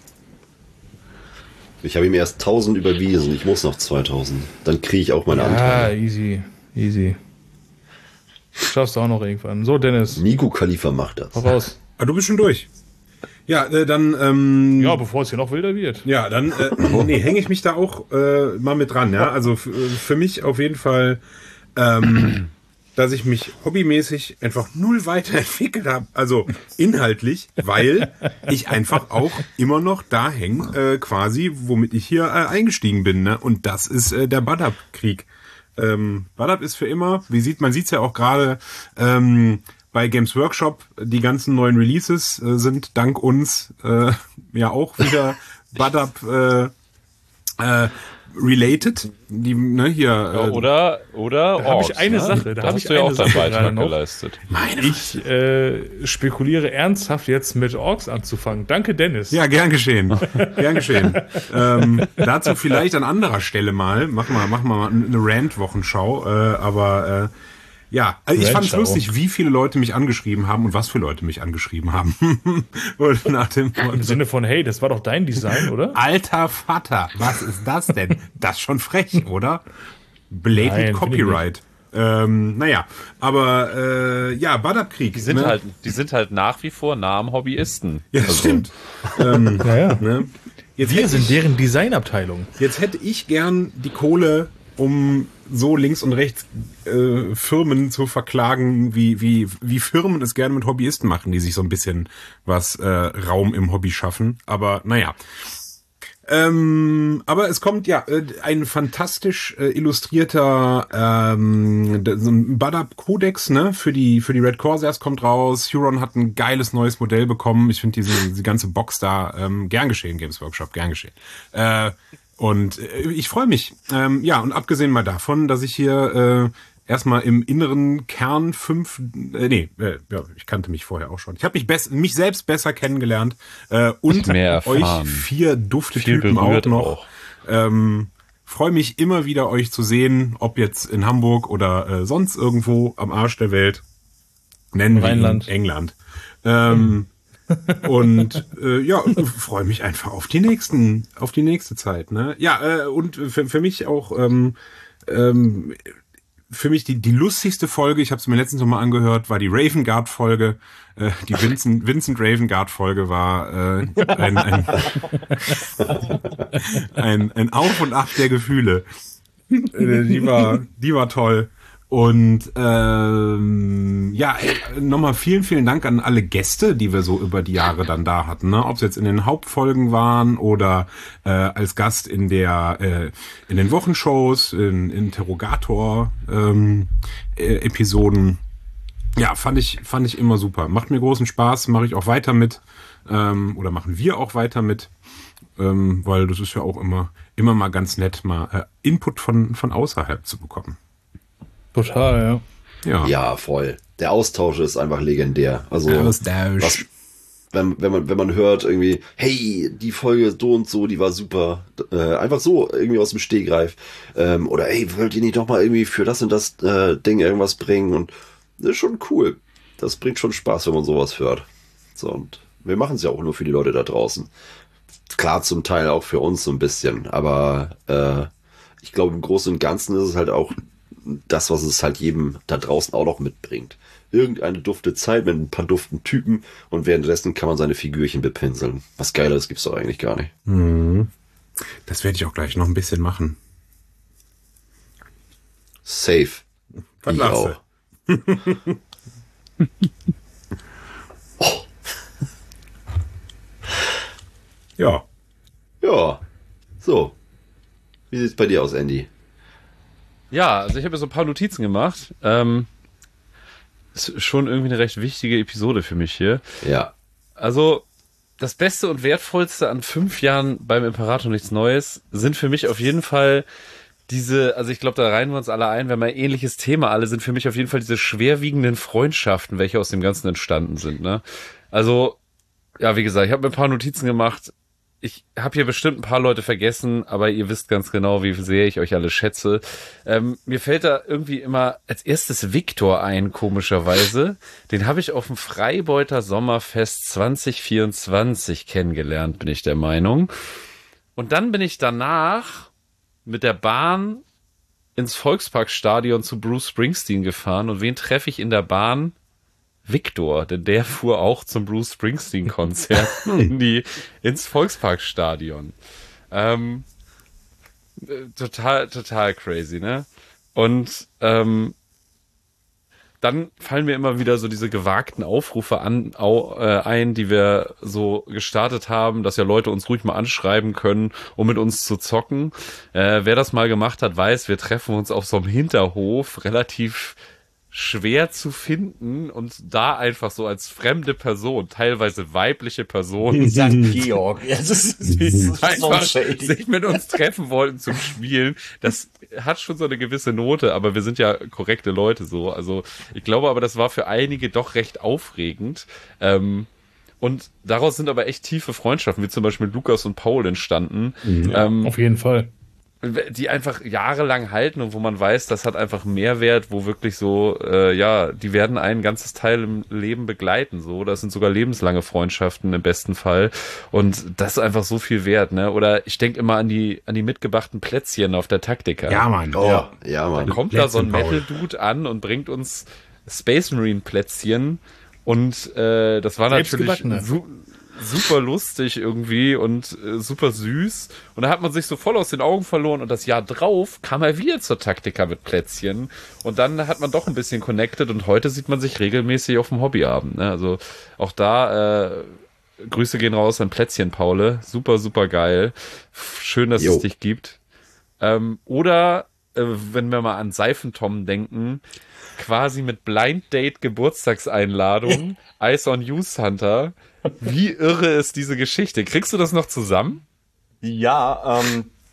S7: Ich habe ihm erst tausend überwiesen. Ich muss noch zweitausend. Dann kriege ich auch meine
S5: Ja,
S7: Anteile.
S5: easy, easy. Schaffst du auch noch irgendwann. So, Dennis,
S7: Nico Khalifa macht das.
S5: hau raus.
S6: Ah, du bist schon durch. Ja, äh, dann, ähm,
S5: Ja, bevor es hier noch wilder wird.
S6: Ja, dann äh, nee, hänge ich mich da auch äh, mal mit dran. Ja, also f- für mich auf jeden Fall, ähm, dass ich mich hobbymäßig einfach null weiterentwickelt habe. Also inhaltlich, weil ich einfach auch immer noch da hänge, äh, quasi, womit ich hier äh, eingestiegen bin. Ne? Und das ist äh, der Badab-Krieg. Ähm, Badab ist für immer. Wie sieht man sieht's ja auch gerade. Ähm, bei Games Workshop, die ganzen neuen Releases äh, sind dank uns äh, ja auch wieder Badab äh, äh, related. Die, ne, hier.
S3: Ja,
S6: Äh,
S3: oder, oder
S5: Da habe ich
S3: Orks,
S5: eine
S3: ne?
S5: Sache, da
S3: Da
S5: hab
S3: hast
S5: ich
S3: du ja
S5: eine
S3: auch deinen
S5: Sache gerade
S3: Beitrag
S5: noch.
S3: geleistet.
S6: meine
S5: Ich äh, spekuliere ernsthaft jetzt mit Orks anzufangen. Danke, Dennis.
S6: Ja, gern geschehen. Gern geschehen. ähm, dazu vielleicht an anderer Stelle mal. Machen wir, machen wir mal eine Rant-Wochenschau. Äh, aber äh, ja, also ich fand es
S5: Rant-Schau.
S6: lustig, wie viele Leute mich angeschrieben haben und was für Leute mich angeschrieben haben. Und nach dem
S5: Im Sinne von, hey, das war doch dein Design, oder?
S6: Alter Vater, was ist das denn? Das ist schon frech, oder? Blatant
S5: Nein, finde ich
S6: Copyright. Ähm, naja, aber äh, ja, Badab-Krieg.
S3: Die sind
S6: ne?
S3: halt, die sind halt nach wie vor nah am Hobbyisten.
S6: Ja, das
S3: Also,
S6: stimmt. ähm,
S5: Ja, ja.
S6: ne? Jetzt
S5: Wir
S6: hätte
S5: sind
S6: ich-
S5: deren Designabteilung.
S6: Jetzt hätte ich gern die Kohle, um so links und rechts äh, Firmen zu verklagen, wie, wie, wie Firmen es gerne mit Hobbyisten machen, die sich so ein bisschen was äh, Raum im Hobby schaffen. Aber naja. Ähm, aber es kommt ja äh, ein fantastisch äh, illustrierter ähm, d- so ein Badab-Kodex, ne, für die für die Red Corsairs kommt raus. Huron hat ein geiles neues Modell bekommen. Ich finde diese, diese ganze Box da ähm, gern geschehen, Games Workshop, gern geschehen. Äh, Und äh, ich freue mich. Ähm, ja, und abgesehen mal davon, dass ich hier äh, erstmal im inneren Kern fünf, äh, nee, äh, ja, ich kannte mich vorher auch schon. Ich habe mich, bess- mich selbst besser kennengelernt äh, und
S3: Mehr
S6: euch
S3: erfahren.
S6: vier dufte
S3: Viel
S6: Typen auch
S3: berührt
S6: noch.
S3: auch.
S6: Ähm, freue mich immer wieder, euch zu sehen, ob jetzt in Hamburg oder äh, sonst irgendwo am Arsch der Welt. Nennen wir ihn
S5: Rheinland.
S6: England. Ähm, und äh, ja, freue mich einfach auf die nächsten, auf die nächste Zeit. Ne? Ja, äh, und für, für mich auch, ähm, ähm, für mich die, die lustigste Folge, ich habe es mir letztens noch mal angehört, war die Ravengard-Folge. Äh, die Vincent, Vincent Ravengard-Folge war äh, ein, ein, ein, ein Auf und Ab der Gefühle. Äh, die war, die war toll. Und ähm, ja, nochmal vielen, vielen Dank an alle Gäste, die wir so über die Jahre dann da hatten. Ne? Ob es jetzt in den Hauptfolgen waren oder äh, als Gast in der äh, in den Wochenshows, in Interrogator ähm, äh, Episoden. Ja, fand ich fand ich immer super. Macht mir großen Spaß, mache ich auch weiter mit ähm, oder machen wir auch weiter mit, ähm, weil das ist ja auch immer immer mal ganz nett, mal äh, Input von von außerhalb zu bekommen.
S5: Total, ja.
S6: Ja.
S7: Ja, voll. Der Austausch ist einfach legendär. Also,
S6: Austausch.
S7: was, wenn, wenn man, wenn man hört irgendwie, hey, die Folge so und so, die war super. Äh, einfach so, irgendwie aus dem Stegreif. Ähm, oder, hey, wollt ihr nicht doch mal irgendwie für das und das äh, Ding irgendwas bringen? Und das ist schon cool. Das bringt schon Spaß, wenn man sowas hört. So, und wir machen es ja auch nur für die Leute da draußen. Klar, zum Teil auch für uns so ein bisschen. Aber äh, ich glaube, im Großen und Ganzen ist es halt auch das, was es halt jedem da draußen auch noch mitbringt. Irgendeine dufte Zeit mit ein paar duften Typen und währenddessen kann man seine Figürchen bepinseln. Was Geileres gibt's doch eigentlich gar nicht.
S6: Das werde ich auch gleich noch ein bisschen machen.
S7: Safe.
S6: Was
S7: Ich
S6: lachst
S7: auch.
S6: Ja.
S7: Ja. So. Wie sieht's bei dir aus, Andy?
S3: Ja, also ich habe mir so ein paar Notizen gemacht. Ähm, ist schon irgendwie eine recht wichtige Episode für mich hier.
S7: Ja.
S3: Also, das Beste und Wertvollste an fünf Jahren beim Imperator nichts Neues sind für mich auf jeden Fall diese, also ich glaube, da reihen wir uns alle ein, wir haben ein ähnliches Thema, alle sind für mich auf jeden Fall diese schwerwiegenden Freundschaften, welche aus dem Ganzen entstanden sind, ne? Also, ja, wie gesagt, ich habe mir ein paar Notizen gemacht. Ich habe hier bestimmt ein paar Leute vergessen, aber ihr wisst ganz genau, wie sehr ich euch alle schätze. Ähm, mir fällt da irgendwie immer als erstes Viktor ein, komischerweise. Den habe ich auf dem Freibeuter Sommerfest zwanzig vierundzwanzig kennengelernt, bin ich der Meinung. Und dann bin ich danach mit der Bahn ins Volksparkstadion zu Bruce Springsteen gefahren. Und wen treffe ich in der Bahn? Viktor, denn der fuhr auch zum Bruce Springsteen-Konzert in die, ins Volksparkstadion. Ähm, äh, total, total crazy, ne? Und ähm, dann fallen mir immer wieder so diese gewagten Aufrufe an, au, äh, ein, die wir so gestartet haben, dass ja Leute uns ruhig mal anschreiben können, um mit uns zu zocken. Äh, wer das mal gemacht hat, weiß, wir treffen uns auf so einem Hinterhof, relativ schwer zu finden und da einfach so als fremde Person, teilweise weibliche Person,
S4: Sankt Georg. Ja, das ist, das ist so
S3: einfach
S4: shady.
S3: sich mit uns treffen wollten zum Spielen. Das hat schon so eine gewisse Note, aber wir sind ja korrekte Leute so. Also ich glaube aber, das war für einige doch recht aufregend. Ähm, und daraus sind aber echt tiefe Freundschaften, wie zum Beispiel mit Lukas und Paul entstanden. Ähm,
S5: Auf jeden Fall.
S3: die einfach jahrelang halten und wo man weiß, das hat einfach Mehrwert, wo wirklich so, äh, ja, die werden ein ganzes Teil im Leben begleiten, so. Das sind sogar lebenslange Freundschaften im besten Fall. Und das ist einfach so viel wert, ne? Oder ich denke immer an die, an die mitgebrachten Plätzchen auf der Taktika.
S6: Ja, Mann.
S7: Oh,
S6: Ja.
S7: ja,
S3: Da
S7: Mann.
S3: kommt da so ein
S6: Plätzchen, Paul.
S3: Metal-Dude an und bringt uns Space Marine Plätzchen. Und äh, das war natürlich
S5: Selbstgebackene.
S3: su super lustig irgendwie und äh, super süß. Und da hat man sich so voll aus den Augen verloren. Und das Jahr drauf kam er wieder zur Taktika mit Plätzchen. Und dann hat man doch ein bisschen connected. Und heute sieht man sich regelmäßig auf dem Hobbyabend. Ne? Also auch da äh, Grüße gehen raus an Plätzchen, Paule. Super, super geil. Schön, dass
S7: Jo.
S3: es dich gibt. Ähm, oder äh, wenn wir mal an Seifentom denken, quasi mit Blind Date Geburtstagseinladung, Ice on You Hunter. Wie irre ist diese Geschichte? Kriegst du das noch zusammen?
S4: Ja, ähm,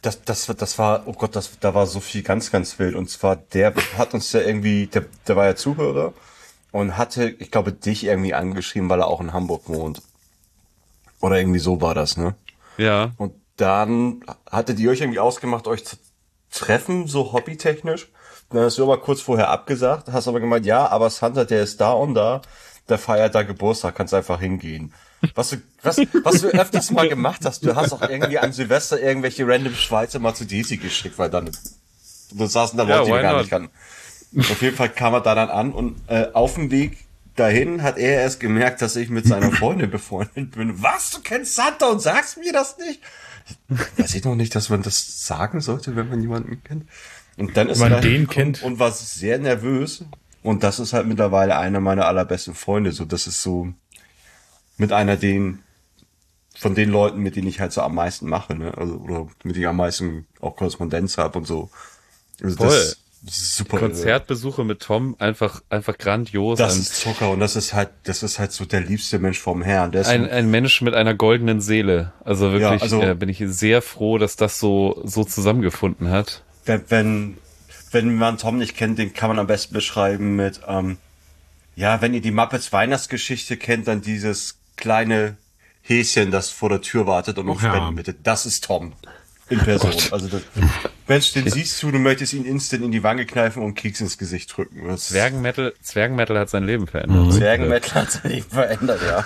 S4: das, das, das war, oh Gott, das, da war so viel ganz, ganz wild. Und zwar, der hat uns ja irgendwie, der, der war ja Zuhörer und hatte, ich glaube, dich irgendwie angeschrieben, weil er auch in Hamburg wohnt. Oder irgendwie so war das, ne?
S3: Ja.
S4: Und dann hattet ihr euch irgendwie ausgemacht, euch zu treffen, so hobbytechnisch. Dann hast du aber kurz vorher abgesagt, hast aber gemeint, ja, aber Santa, der ist da und da, der feiert da Geburtstag, kannst einfach hingehen. Was du, was, was du öfters mal gemacht hast, du hast auch irgendwie an Silvester irgendwelche random Schweizer mal zu Daisy geschickt, weil dann, da saßen da
S3: Ja,
S4: Leute, die
S3: why
S4: wir gar
S3: not?
S4: nicht kannten. Auf jeden Fall kam er da dann an und äh, auf dem Weg dahin hat er erst gemerkt, dass ich mit seiner Freundin befreundet bin. Was, du kennst Santa und sagst mir das nicht? Weiß ich noch nicht, dass man das sagen sollte, wenn man jemanden kennt. Und dann ist
S5: Wenn man
S4: er
S5: den
S4: hingekommen
S5: kennt.
S4: und war sehr nervös. Und das ist halt mittlerweile einer meiner allerbesten Freunde. So, das ist so mit einer den von den Leuten, mit denen ich halt so am meisten mache, ne? Also, oder mit denen ich am meisten auch Korrespondenz habe und so. Also
S3: Voll.
S4: das ist super.
S3: Konzertbesuche mit Tom einfach, einfach grandios.
S4: Das
S3: Ein-
S4: ist Zucker und das ist halt, das ist halt so der liebste Mensch vom Herrn. Der ist
S3: Ein, ein Mensch mit einer goldenen Seele. Also wirklich,
S4: Ja, also-
S3: äh, bin ich sehr froh, dass das so, so zusammengefunden hat.
S4: wenn, wenn, wenn man Tom nicht kennt, den kann man am besten beschreiben mit, ähm, ja, wenn ihr die Muppets Weihnachtsgeschichte kennt, dann dieses kleine Häschen, das vor der Tür wartet und um
S6: Ach ja.
S4: Spenden bittet. Das ist Tom. In Person. Also, das, Mensch, den siehst du, du möchtest ihn instant in die Wange kneifen und Keks ins Gesicht drücken. Das
S3: Zwergenmetal, Zwergenmetal hat sein Leben verändert.
S4: Zwergenmetal hat sein Leben verändert, ja.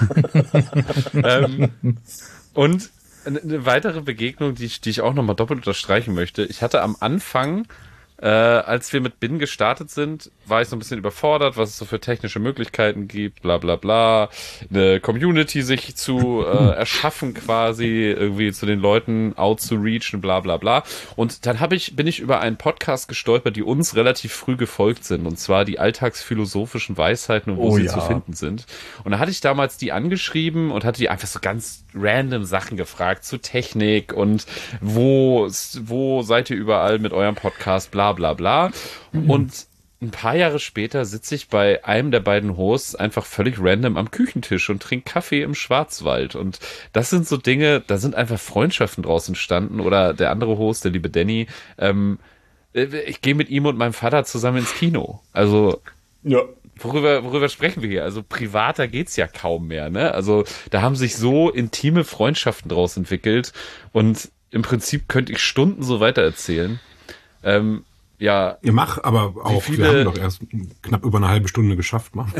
S3: ähm, und eine eine weitere Begegnung, die ich, die ich auch nochmal doppelt unterstreichen möchte. Ich hatte am Anfang, äh, als wir mit Bin gestartet sind, war ich so ein bisschen überfordert, was es so für technische Möglichkeiten gibt, bla bla bla. Eine Community sich zu äh, erschaffen quasi, irgendwie zu den Leuten out zu reachen, bla bla bla. Und dann hab ich, bin ich über einen Podcast gestolpert, die uns relativ früh gefolgt sind, und zwar die alltagsphilosophischen Weisheiten und wo
S4: Oh
S3: sie
S4: ja.
S3: zu finden sind. Und da hatte ich damals die angeschrieben und hatte die einfach so ganz random Sachen gefragt zu Technik und wo, wo seid ihr überall mit eurem Podcast, bla bla bla. Und ein paar Jahre später sitze ich bei einem der beiden Hosts einfach völlig random am Küchentisch und trinke Kaffee im Schwarzwald. Und das sind so Dinge, da sind einfach Freundschaften draus entstanden. Oder der andere Host, der liebe Danny, ähm, ich gehe mit ihm und meinem Vater zusammen ins Kino. Also
S4: Ja.
S3: Worüber, worüber sprechen wir hier? Also privater geht's ja kaum mehr, ne? Also da haben sich so intime Freundschaften draus entwickelt und im Prinzip könnte ich Stunden so weiter erzählen. Ähm, ja,
S6: Ihr macht aber auch,
S3: viele-
S6: wir haben doch erst knapp über eine halbe Stunde geschafft, Mann.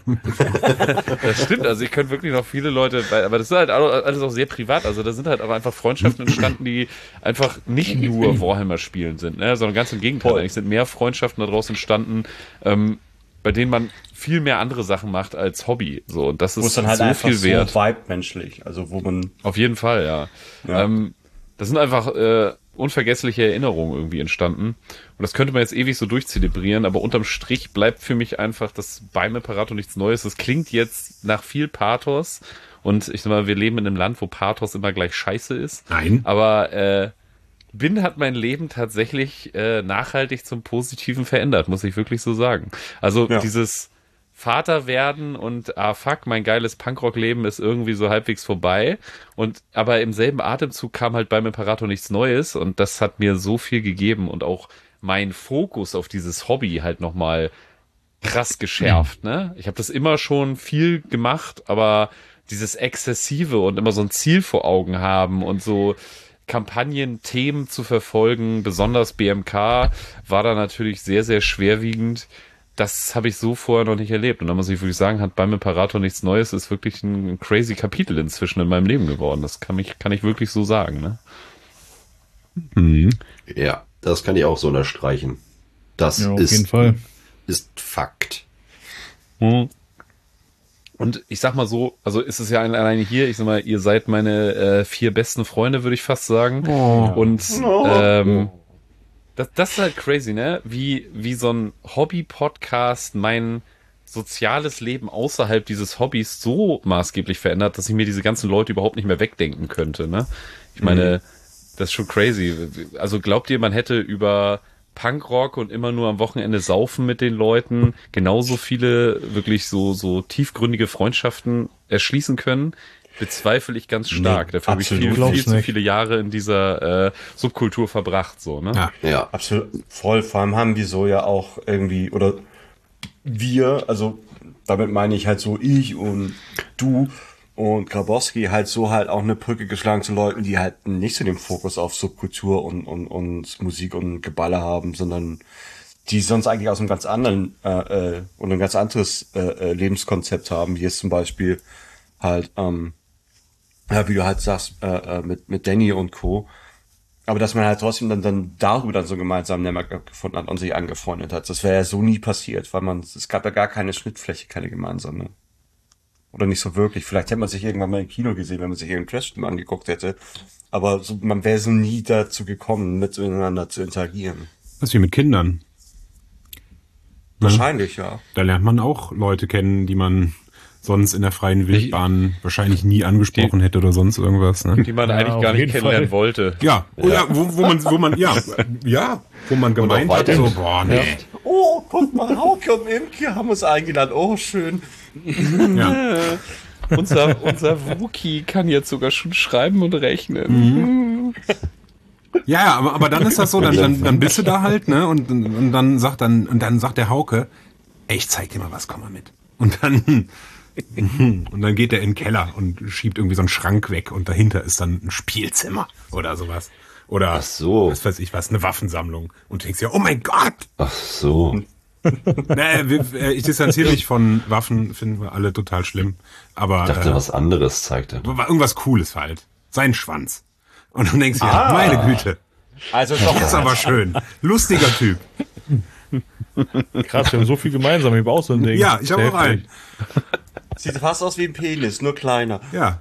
S3: das stimmt. Also ich könnte wirklich noch viele Leute, aber das ist halt alles auch sehr privat. Also da sind halt auch einfach Freundschaften entstanden, die einfach nicht nur Warhammer spielen sind, ne? Sondern ganz im Gegenteil.
S4: Voll.
S3: Eigentlich sind mehr Freundschaften daraus entstanden, ähm, bei denen man viel mehr andere Sachen macht als Hobby. So, und das
S4: Wo
S3: ist
S4: es dann halt
S3: so
S4: einfach
S3: viel wert.
S4: so vibe menschlich. Also, wo man,
S3: Auf jeden Fall, ja.
S4: Ja.
S3: Ähm, das sind einfach äh, unvergessliche Erinnerungen irgendwie entstanden. Und das könnte man jetzt ewig so durchzelebrieren, aber unterm Strich bleibt für mich einfach das beim Imperator nichts Neues. Das klingt jetzt nach viel Pathos. Und ich sag mal, wir leben in einem Land, wo Pathos immer gleich scheiße ist.
S6: Nein.
S3: Aber äh, Bin hat mein Leben tatsächlich äh, nachhaltig zum Positiven verändert, muss ich wirklich so sagen. Also
S4: Ja.
S3: dieses Vater werden und ah fuck, mein geiles Punkrock-Leben ist irgendwie so halbwegs vorbei. Und aber im selben Atemzug kam halt beim Imperator nichts Neues und das hat mir so viel gegeben und auch mein Fokus auf dieses Hobby halt nochmal krass geschärft, ne? Ich habe das immer schon viel gemacht, aber dieses Exzessive und immer so ein Ziel vor Augen haben und so Kampagnen, Themen zu verfolgen, besonders B M K, war da natürlich sehr, sehr schwerwiegend. Das habe ich so vorher noch nicht erlebt. Und da muss ich wirklich sagen, hat beim Imperator nichts Neues, ist wirklich ein crazy Kapitel inzwischen in meinem Leben geworden. Das kann ich, kann ich wirklich so sagen, ne?
S7: Ja, das kann ich auch so unterstreichen. Das
S5: Ja, auf
S7: ist,
S5: jeden Fall.
S7: ist Fakt.
S3: Und ich sag mal so, also ist es ja alleine hier, ich sag mal, ihr seid meine äh, vier besten Freunde, würde ich fast sagen. Und ähm, das, das ist halt crazy, ne? Wie, wie so ein Hobby-Podcast mein soziales Leben außerhalb dieses Hobbys so maßgeblich verändert, dass ich mir diese ganzen Leute überhaupt nicht mehr wegdenken könnte, ne? Ich meine, das ist schon crazy. Also glaubt ihr, man hätte über Punkrock und immer nur am Wochenende saufen mit den Leuten genauso viele wirklich so, so tiefgründige Freundschaften erschließen können, bezweifle ich ganz stark.
S4: Nee,
S3: Dafür habe ich viel,
S4: absolut.
S3: viel
S5: Glaub's
S3: zu
S5: nicht.
S3: viele Jahre in dieser äh, Subkultur verbracht, so, ne?
S6: Ja.
S7: Ja.
S4: Absolut, voll. Vor allem haben wir so ja auch irgendwie, oder wir, also damit meine ich halt so ich und du und Grabowski halt so halt auch eine Brücke geschlagen zu Leuten, die halt nicht so den Fokus auf Subkultur und, und, und Musik und Geballer haben, sondern die sonst eigentlich aus einem ganz anderen äh, äh, und ein ganz anderes äh, äh, Lebenskonzept haben, wie jetzt zum Beispiel halt, ähm, ja, wie du halt sagst, äh, äh, mit, mit Danny und Co. Aber dass man halt trotzdem dann, dann darüber dann so gemeinsam Nenner gefunden hat und sich angefreundet hat. Das wäre ja so nie passiert, weil man, es gab ja gar keine Schnittfläche, keine gemeinsame. Oder nicht so wirklich. Vielleicht hätte man sich irgendwann mal im Kino gesehen, wenn man sich irgendeinen Trash-Film angeguckt hätte. Aber so, man wäre so nie dazu gekommen, miteinander zu interagieren.
S6: Das ist wie mit Kindern.
S4: Wahrscheinlich, ja.
S6: Da lernt man auch Leute kennen, die man sonst in der freien Wildbahn wahrscheinlich nie angesprochen hätte oder sonst irgendwas. Ne?
S3: Die man
S5: Ja,
S3: eigentlich
S5: auf
S3: gar nicht
S5: jeden
S3: kennenlernen
S5: Fall.
S3: wollte.
S6: Ja, oh, ja. wo, wo man, wo man, ja, ja, wo man gemeint
S7: auch
S6: hat, so,
S7: weiterhin.
S6: boah, nee.
S4: Oh, guck mal, Hauke und Imke haben uns eingeladen. Oh, schön.
S6: Ja.
S3: Unser, unser Wookie kann jetzt sogar schon schreiben und rechnen.
S6: Ja, ja, aber, aber dann ist das so, dann, dann, dann bist du da halt, ne, und, und dann sagt dann, und dann sagt der Hauke, ey, ich zeig dir mal was, komm mal mit. Und dann, und dann geht er in den Keller und schiebt irgendwie so einen Schrank weg und dahinter ist dann ein Spielzimmer oder sowas. Oder,
S7: Ach so.
S6: was weiß ich was, eine Waffensammlung. Und du denkst ja, oh mein Gott!
S7: Ach so.
S6: Nee, wir- äh, ich distanziere mich von Waffen, finden wir alle total schlimm. Aber
S7: Ich dachte,
S6: äh,
S7: was anderes zeigt er.
S6: war irgendwas Cooles halt. Sein Schwanz. Und dann denkst du ja, meine Güte,
S4: Also doch,
S6: das ist aber schön. Lustiger Typ.
S5: Krass, wir haben so viel gemeinsam. Ich habe auch so ein Ding.
S6: Ja, ich habe auch einen.
S4: sieht fast aus wie ein Penis, nur kleiner.
S6: Ja.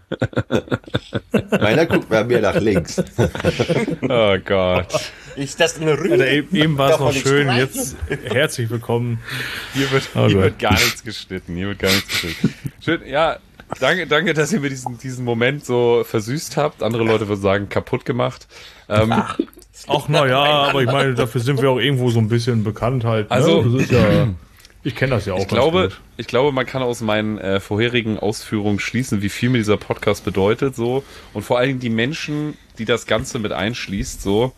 S7: Meiner guckt bei mir nach links.
S3: Oh Gott.
S4: Ich das in der Rücken.
S5: Alter, eben, eben war es
S4: Davon
S5: noch
S4: nichts
S5: schön.
S4: streichen.
S5: Jetzt herzlich willkommen.
S3: Hier wird,
S5: Oh
S3: hier
S5: Gott.
S3: wird gar nichts geschnitten. Hier wird gar nichts geschnitten. Schön, ja. Danke, danke, dass ihr mir diesen, diesen Moment so versüßt habt. Andere Leute würden sagen, kaputt gemacht. Ähm,
S5: Ach, na ja, aber ich meine, dafür sind wir auch irgendwo so ein bisschen bekannt halt. Ne?
S3: Also-
S5: das ist ja, ich kenne das ja auch
S3: ich glaube,
S5: ganz gut.
S3: ich glaube, man kann aus meinen äh, vorherigen Ausführungen schließen, wie viel mir dieser Podcast bedeutet, so. Und vor allen Dingen die Menschen, die das Ganze mit einschließt, so.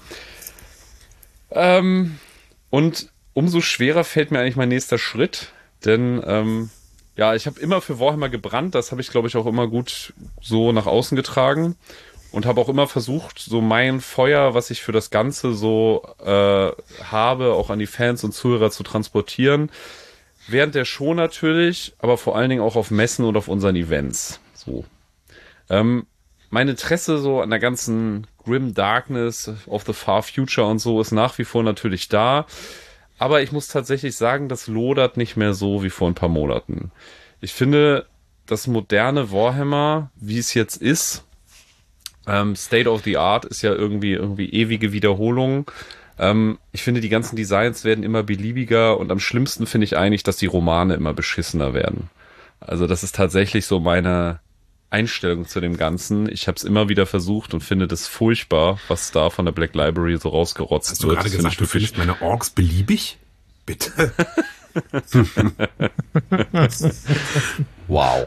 S3: Ähm, und umso schwerer fällt mir eigentlich mein nächster Schritt, denn, ähm, ja, ich habe immer für Warhammer gebrannt, das habe ich, glaube ich, auch immer gut so nach außen getragen und habe auch immer versucht, so mein Feuer, was ich für das Ganze so äh, habe, auch an die Fans und Zuhörer zu transportieren. Während der Show natürlich, aber vor allen Dingen auch auf Messen und auf unseren Events. So. Ähm, mein Interesse so an der ganzen Grim Darkness of the Far Future und so ist nach wie vor natürlich da. Aber ich muss tatsächlich sagen, das lodert nicht mehr so wie vor ein paar Monaten. Ich finde, das moderne Warhammer, wie es jetzt ist, ähm, State of the Art ist ja irgendwie, irgendwie ewige Wiederholung. Ähm, ich finde, die ganzen Designs werden immer beliebiger und am schlimmsten finde ich eigentlich, dass die Romane immer beschissener werden. Also das ist tatsächlich so meine Einstellung zu dem Ganzen. Ich habe es immer wieder versucht und finde das furchtbar, was da von der Black Library so rausgerotzt
S6: Hast du
S3: wird.
S6: gerade
S3: Das finde
S6: gesagt, du
S3: ich wirklich-
S6: findest meine Orks beliebig? Bitte.
S7: Wow.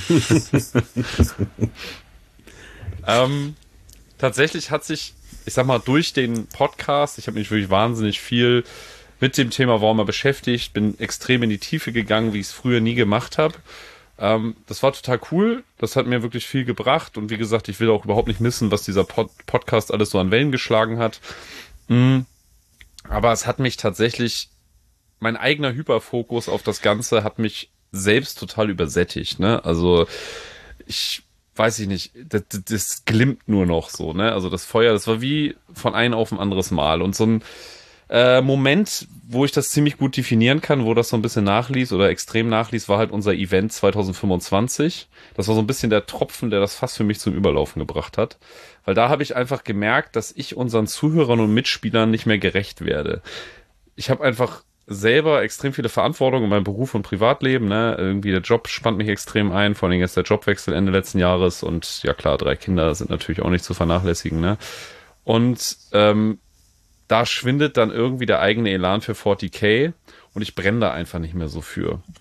S3: Ähm, tatsächlich hat sich, ich sag mal, durch den Podcast, ich habe mich wirklich wahnsinnig viel mit dem Thema Warhammer beschäftigt, bin extrem in die Tiefe gegangen, wie ich es früher nie gemacht habe. Ähm, das war total cool, das hat mir wirklich viel gebracht und wie gesagt, ich will auch überhaupt nicht missen, was dieser Pod- Podcast alles so an Wellen geschlagen hat. Mm. Aber es hat mich tatsächlich, mein eigener Hyperfokus auf das Ganze hat mich selbst total übersättigt, ne? Also ich weiß ich nicht, das, das glimmt nur noch so, ne? Also das Feuer, das war wie von einem auf ein anderes Mal. Und so ein äh, Moment, wo ich das ziemlich gut definieren kann, wo das so ein bisschen nachließ oder extrem nachließ, war halt unser Event zwanzig fünfundzwanzig. Das war so ein bisschen der Tropfen, der das fast für mich zum Überlaufen gebracht hat. Weil da habe ich einfach gemerkt, dass ich unseren Zuhörern und Mitspielern nicht mehr gerecht werde. Ich habe einfach selber extrem viele Verantwortung in meinem Beruf und Privatleben, ne? Irgendwie der Job spannt mich extrem ein, vor allem jetzt der Jobwechsel Ende letzten Jahres und ja klar, drei Kinder sind natürlich auch nicht zu vernachlässigen, ne? Und ähm, da schwindet dann irgendwie der eigene Elan für vierzig K und ich brenne da einfach nicht mehr so für.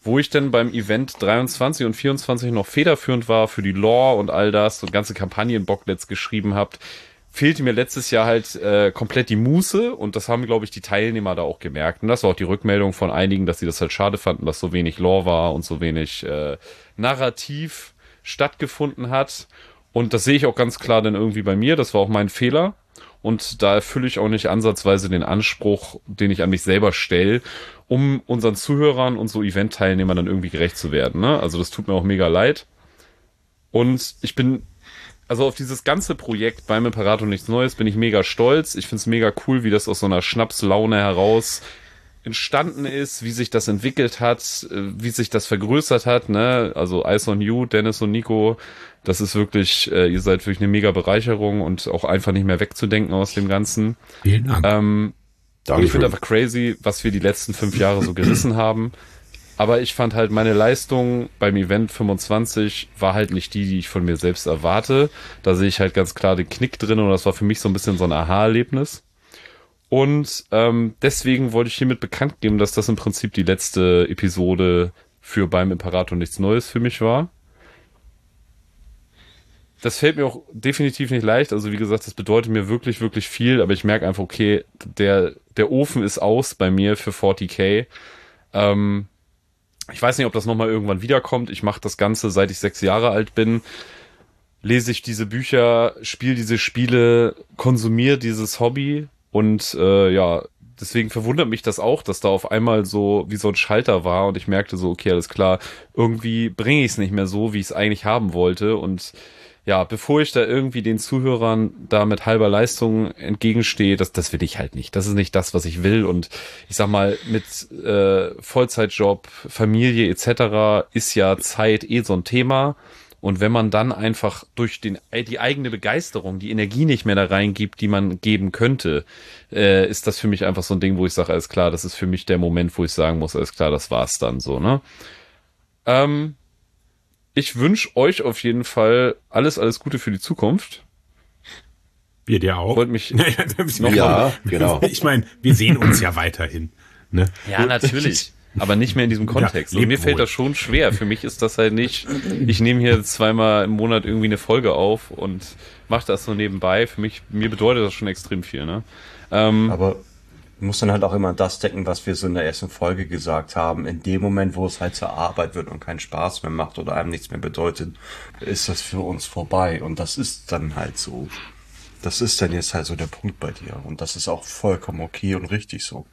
S3: wo ich dann beim Event dreiundzwanzig und vierundzwanzig noch federführend war für die Lore und all das und ganze Kampagnen-Booklets geschrieben habt, fehlte mir letztes Jahr halt äh, komplett die Muße und das haben, glaube ich, die Teilnehmer da auch gemerkt. Und das war auch die Rückmeldung von einigen, dass sie das halt schade fanden, dass so wenig Lore war und so wenig äh, Narrativ stattgefunden hat. Und das sehe ich auch ganz klar dann irgendwie bei mir. Das war auch mein Fehler. Und da erfülle ich auch nicht ansatzweise den Anspruch, den ich an mich selber stelle, um unseren Zuhörern und so Event-Teilnehmern dann irgendwie gerecht zu werden. Ne? Also das tut mir auch mega leid. Und ich bin... Also auf dieses ganze Projekt beim Imperator nichts Neues bin ich mega stolz. Ich finde es mega cool, wie das aus so einer Schnapslaune heraus entstanden ist, wie sich das entwickelt hat, wie sich das vergrößert hat. Ne? Also Ice on You, Dennis und Nico, das ist wirklich, äh, ihr seid wirklich eine mega Bereicherung und auch einfach nicht mehr wegzudenken aus dem Ganzen.
S6: Vielen Dank.
S3: Ähm, und ich finde einfach crazy, was wir die letzten fünf Jahre so gerissen haben. Aber ich fand halt, meine Leistung beim Event fünfundzwanzig war halt nicht die, die ich von mir selbst erwarte. Da sehe ich halt ganz klar den Knick drin und das war für mich so ein bisschen so ein Aha-Erlebnis. Und ähm, deswegen wollte ich hiermit bekannt geben, dass das im Prinzip die letzte Episode für beim Imperator nichts Neues für mich war. Das fällt mir auch definitiv nicht leicht. Also wie gesagt, das bedeutet mir wirklich, wirklich viel. Aber ich merke einfach, okay, der, der Ofen ist aus bei mir für vierzig K. Ähm, Ich weiß nicht, ob das nochmal irgendwann wiederkommt. Ich mache das Ganze, seit ich sechs Jahre alt bin. Lese ich diese Bücher, spiele diese Spiele, konsumiere dieses Hobby. Und äh, ja, deswegen verwundert mich das auch, dass da auf einmal so wie so ein Schalter war. Und ich merkte so, okay, alles klar, irgendwie bringe ich es nicht mehr so, wie ich es eigentlich haben wollte. Und ja, bevor ich da irgendwie den Zuhörern da mit halber Leistung entgegenstehe, das, das will ich halt nicht. Das ist nicht das, was ich will. Und ich sag mal, mit äh, Vollzeitjob, Familie et cetera ist ja Zeit eh so ein Thema. Und wenn man dann einfach durch den die eigene Begeisterung, die Energie nicht mehr da reingibt, die man geben könnte, äh, ist das für mich einfach so ein Ding, wo ich sage, alles klar, das ist für mich der Moment, wo ich sagen muss, alles klar, das war's dann so, ne? Ähm, Ich wünsche euch auf jeden Fall alles, alles Gute für die Zukunft.
S6: Wir dir auch.
S3: Wollt mich
S7: Ja, genau.
S6: Ich meine, wir sehen uns ja weiterhin. Ne?
S3: Ja, natürlich. Aber nicht mehr in diesem Kontext.
S6: Ja,
S3: Und mir
S6: lebt
S3: fällt
S6: wohl.
S3: das schon schwer. Für mich ist das halt nicht, ich nehme hier zweimal im Monat irgendwie eine Folge auf und mache das so nebenbei. Für mich, mir bedeutet das schon extrem viel, ne? Ähm,
S4: Aber du musst dann halt auch immer das decken, was wir so in der ersten Folge gesagt haben. In dem Moment, wo es halt zur Arbeit wird und keinen Spaß mehr macht oder einem nichts mehr bedeutet, ist das für uns vorbei. Und das ist dann halt so. Das ist dann jetzt halt so der Punkt bei dir. Und das ist auch vollkommen okay und richtig so.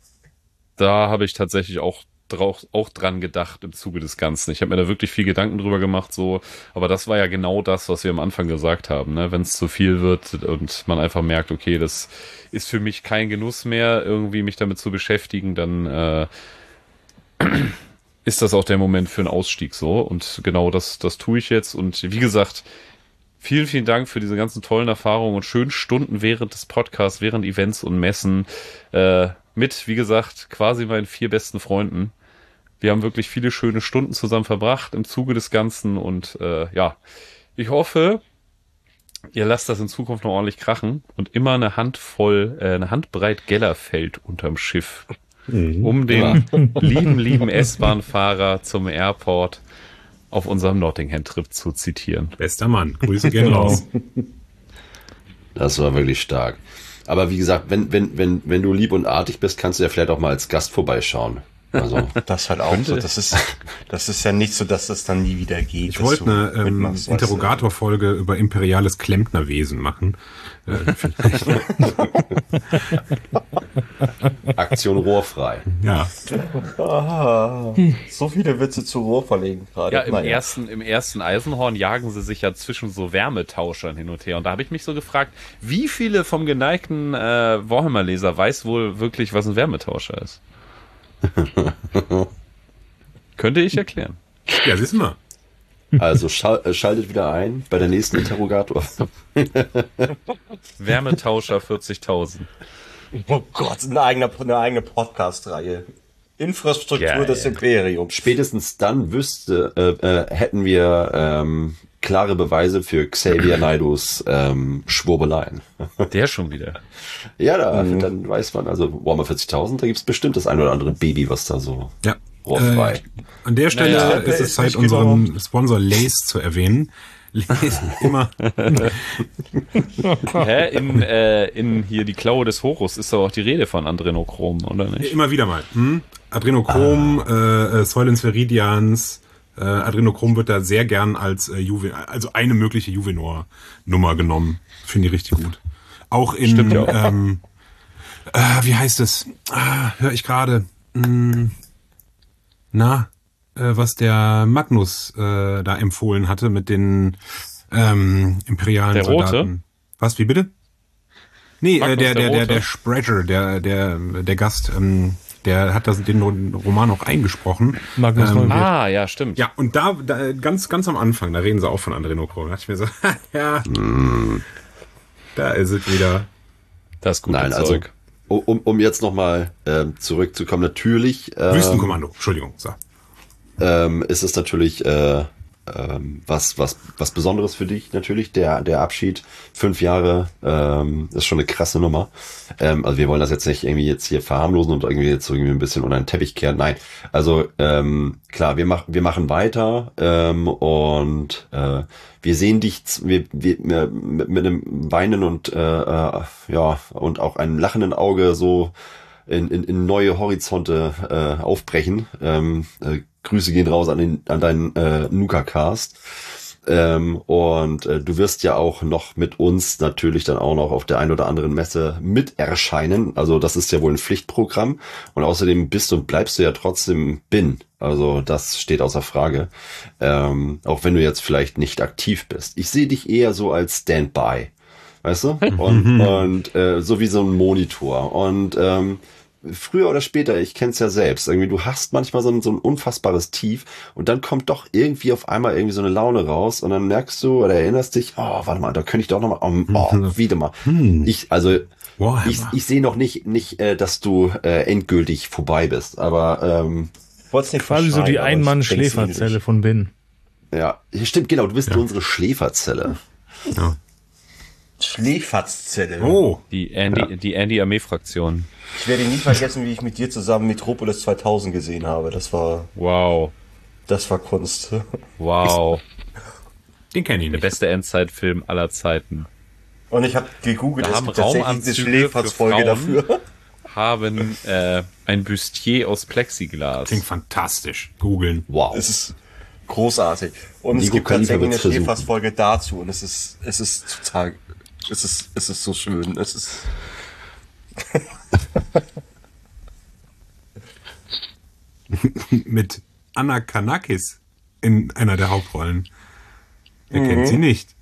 S3: da habe ich tatsächlich auch drauf, auch dran gedacht im Zuge des Ganzen. Ich habe mir da wirklich viel Gedanken drüber gemacht, so, aber das war ja genau das, was wir am Anfang gesagt haben, ne? Wenn es zu viel wird und man einfach merkt, okay, das ist für mich kein Genuss mehr, irgendwie mich damit zu beschäftigen, dann äh, ist das auch der Moment für einen Ausstieg so. Und genau das, das tue ich jetzt. Und wie gesagt, vielen, vielen Dank für diese ganzen tollen Erfahrungen und schönen Stunden während des Podcasts, während Events und Messen äh, mit, wie gesagt, quasi meinen vier besten Freunden. Wir haben wirklich viele schöne Stunden zusammen verbracht im Zuge des Ganzen und äh, ja, ich hoffe, ihr lasst das in Zukunft noch ordentlich krachen und immer eine Handvoll, äh, eine Handbreit Gellerfeld unterm Schiff, um den lieben, lieben S-Bahn-Fahrer zum Airport auf unserem Nottingham-Trip zu zitieren.
S6: Bester Mann, Grüße gehen raus.
S7: Das war wirklich stark. Aber wie gesagt, wenn, wenn, wenn, wenn du lieb und artig bist, kannst du ja vielleicht auch mal als Gast vorbeischauen. Also,
S4: Das halt auch so. Das ist, das ist ja nicht so, dass das dann nie wieder geht.
S6: Ich
S4: dass
S6: wollte
S4: du
S6: eine ähm,
S4: mitmachst, weißt du.
S6: Interrogatorfolge über imperiales Klempnerwesen machen. Äh, vielleicht.
S7: Aktion rohrfrei.
S6: Ja,
S4: Ah, so viele Witze zu Rohr verlegen gerade.
S3: Ja, im
S4: Naja.
S3: ersten, im ersten Eisenhorn jagen sie sich ja zwischen so Wärmetauschern hin und her. Und da habe ich mich so gefragt, wie viele vom geneigten äh, Warhammer-Leser weiß wohl wirklich, was ein Wärmetauscher ist? Könnte ich erklären.
S6: ja, siehst du mal.
S7: Also schal äh, schaltet wieder ein bei der nächsten Interrogator.
S3: Wärmetauscher vierzigtausend.
S4: Oh Gott, eine eigene, eine eigene Podcast-Reihe. Infrastruktur
S3: Geil.
S4: des Imperiums.
S7: Spätestens dann wüsste, äh, äh, hätten wir ähm, klare Beweise für Xavier Naidus ähm, Schwurbeleien.
S3: Der schon wieder.
S7: Ja, da, dann weiß man, also Warhammer vierzigtausend, da gibt's bestimmt das ein oder andere Baby, was da so
S6: Ja,
S7: Rohrfrei.
S6: Äh, an der Stelle
S3: Naja,
S6: ist es
S4: ist
S6: Zeit,
S4: nicht
S6: unseren Sponsor Lays zu erwähnen. Lays immer.
S3: Hä? In, äh, in hier die Klaue des Horus ist doch auch die Rede von Adrenochrom, oder nicht?
S6: Immer wieder mal. Hm? Adrenochrom, ah. äh, Säulens Veridians, äh, Adrenochrom wird da sehr gern als äh, Juve, also eine mögliche Juvenor-Nummer genommen. Finde ich richtig gut. Auch in,
S3: Stimmt ja auch.
S6: Ähm, äh, wie heißt es? Ah, höre ich gerade. Hm, na, äh, was der Magnus äh, da empfohlen hatte mit den ähm, imperialen
S3: Der Rote?
S6: Soldaten. Was, wie bitte? Nee, äh,
S3: Magnus
S6: der,
S3: der
S6: der, der,
S3: Rote?
S6: der Sprecher, der, der, der Gast, ähm, der hat das, den Roman auch eingesprochen.
S5: Magnus
S6: ähm,
S5: Neuwirth.
S3: Ah, ja, stimmt.
S6: Ja, und da, da ganz, ganz am Anfang, da reden sie auch von Adrenochrom. Da dachte ich mir so, ja, da ist es wieder.
S3: Das ist gute
S7: Nein, also
S3: Zeug.
S7: um, um jetzt nochmal ähm, zurückzukommen, natürlich ähm,
S6: Wüstenkommando, Entschuldigung. So.
S7: ähm, ist es natürlich äh, ähm, was, was, was Besonderes für dich natürlich, der, der Abschied. Fünf Jahre ähm, ist schon eine krasse Nummer. Ähm, also wir wollen das jetzt nicht irgendwie jetzt hier verharmlosen und irgendwie jetzt irgendwie ein bisschen unter den Teppich kehren. Nein, also ähm, klar, wir machen wir machen weiter ähm, und äh, wir sehen dich z- wir, wir, wir, mit, mit einem weinen und äh, äh, ja und auch einem lachenden Auge so in, in, in neue Horizonte äh, aufbrechen. Ähm, äh, Grüße gehen raus an den an deinen äh, Nuka-Cast. Ähm, und äh, du wirst ja auch noch mit uns natürlich dann auch noch auf der einen oder anderen Messe mit erscheinen. Also das ist ja wohl ein Pflichtprogramm. Und außerdem bist und bleibst du ja trotzdem Bin. Also das steht außer Frage. Ähm, auch wenn du jetzt vielleicht nicht aktiv bist. Ich sehe dich eher so als Standby. Weißt du? Und, und äh, so wie so ein Monitor. Und ähm, früher oder später, ich kenn's ja selbst, irgendwie du hast manchmal so ein, so ein unfassbares Tief und dann kommt doch irgendwie auf einmal irgendwie so eine Laune raus und dann merkst du oder erinnerst dich, oh, warte mal, da könnte ich doch noch mal, oh, oh, wieder mal. Ich, also,
S6: Warhammer.
S7: ich, ich sehe noch nicht, nicht, äh, dass du äh, endgültig vorbei bist, aber ähm,
S4: Wollt's nicht
S5: Quasi so die
S4: verschreien, aber ich
S5: Ein-Mann-Schläferzelle
S4: denk's
S5: von Bin.
S7: ja, stimmt, genau, du bist
S6: Ja.
S7: unsere Schläferzelle.
S6: Ja.
S4: Schläferzzelle.
S6: Oh,
S3: Die Andy, die Andy-Armee-Fraktion.
S4: Ich werde nie vergessen, wie ich mit dir zusammen Metropolis zweitausend gesehen habe. Das war,
S3: Wow.
S4: das war Kunst.
S3: Wow.
S6: den kenne ich
S3: Der
S6: nicht.
S3: beste Endzeitfilm aller Zeiten.
S4: Und ich habe gegoogelt,
S3: Da
S4: es
S3: haben
S4: gibt tatsächlich eine
S3: Raumanzüge
S4: Schläferzfolge
S3: für Frauen.
S4: dafür.
S3: Haben äh, ein Bustier aus Plexiglas.
S6: Klingt fantastisch. Googeln.
S7: Wow.
S4: Es ist großartig. Und es
S7: Nico
S4: gibt
S7: Khalifa
S4: tatsächlich eine
S7: wird's versuchen.
S4: Schläfersfolge dazu. Und es ist, es ist total, es ist, es ist so schön. Es ist,
S6: Mit Anna Kanakis in einer der Hauptrollen. Wer kennt sie nicht?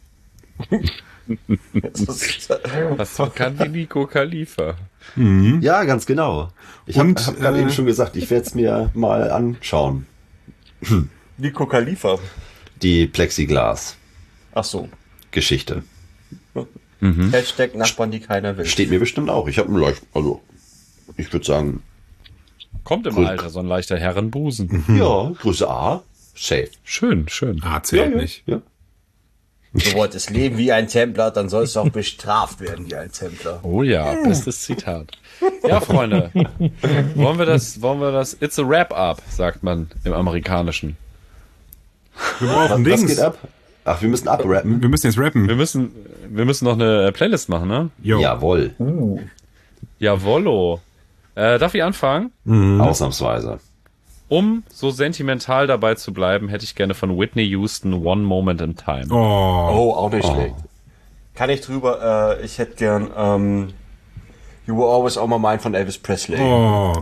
S4: es ist
S3: Was kann die Nico Khalifa?
S7: Ja, ganz genau. Ich habe
S6: Und,
S7: hab gerade
S6: äh,
S7: eben schon gesagt, ich werde es mir mal anschauen.
S4: Nico Khalifa.
S7: Die Plexiglas-Geschichte.
S4: Ach so. Hashtag Nachbarn, die keiner will.
S7: Steht mir bestimmt auch. Ich habe einen leicht, also ich würde sagen,
S3: Kommt im
S7: Cool.
S3: Alter so ein leichter Herrenbusen.
S7: ja, Größe A, safe.
S3: Schön, schön.
S6: Ah, zählt nicht.
S7: Ja.
S4: Du wolltest leben wie ein Templer, dann sollst du auch bestraft werden wie ein Templer.
S3: Oh ja, bestes Zitat. Ja, Freunde. Wollen wir das, wollen wir das, it's a wrap-up, sagt man im Amerikanischen.
S6: Wir brauchen
S7: Was
S6: Dings.
S7: geht ab? Ach, wir müssen abrappen.
S6: Wir müssen jetzt rappen.
S3: Wir müssen, wir müssen noch eine Playlist machen, ne?
S6: Jo.
S7: Jawohl,
S3: Jawollo. Äh, darf ich anfangen?
S7: ausnahmsweise.
S3: Um so sentimental dabei zu bleiben, hätte ich gerne von Whitney Houston One Moment in Time.
S6: Oh.
S4: Oh, auch nicht schlecht. Kann ich drüber, äh, ich hätte gern, ähm, You Were Always On My Mind von Elvis Presley.
S6: Oh.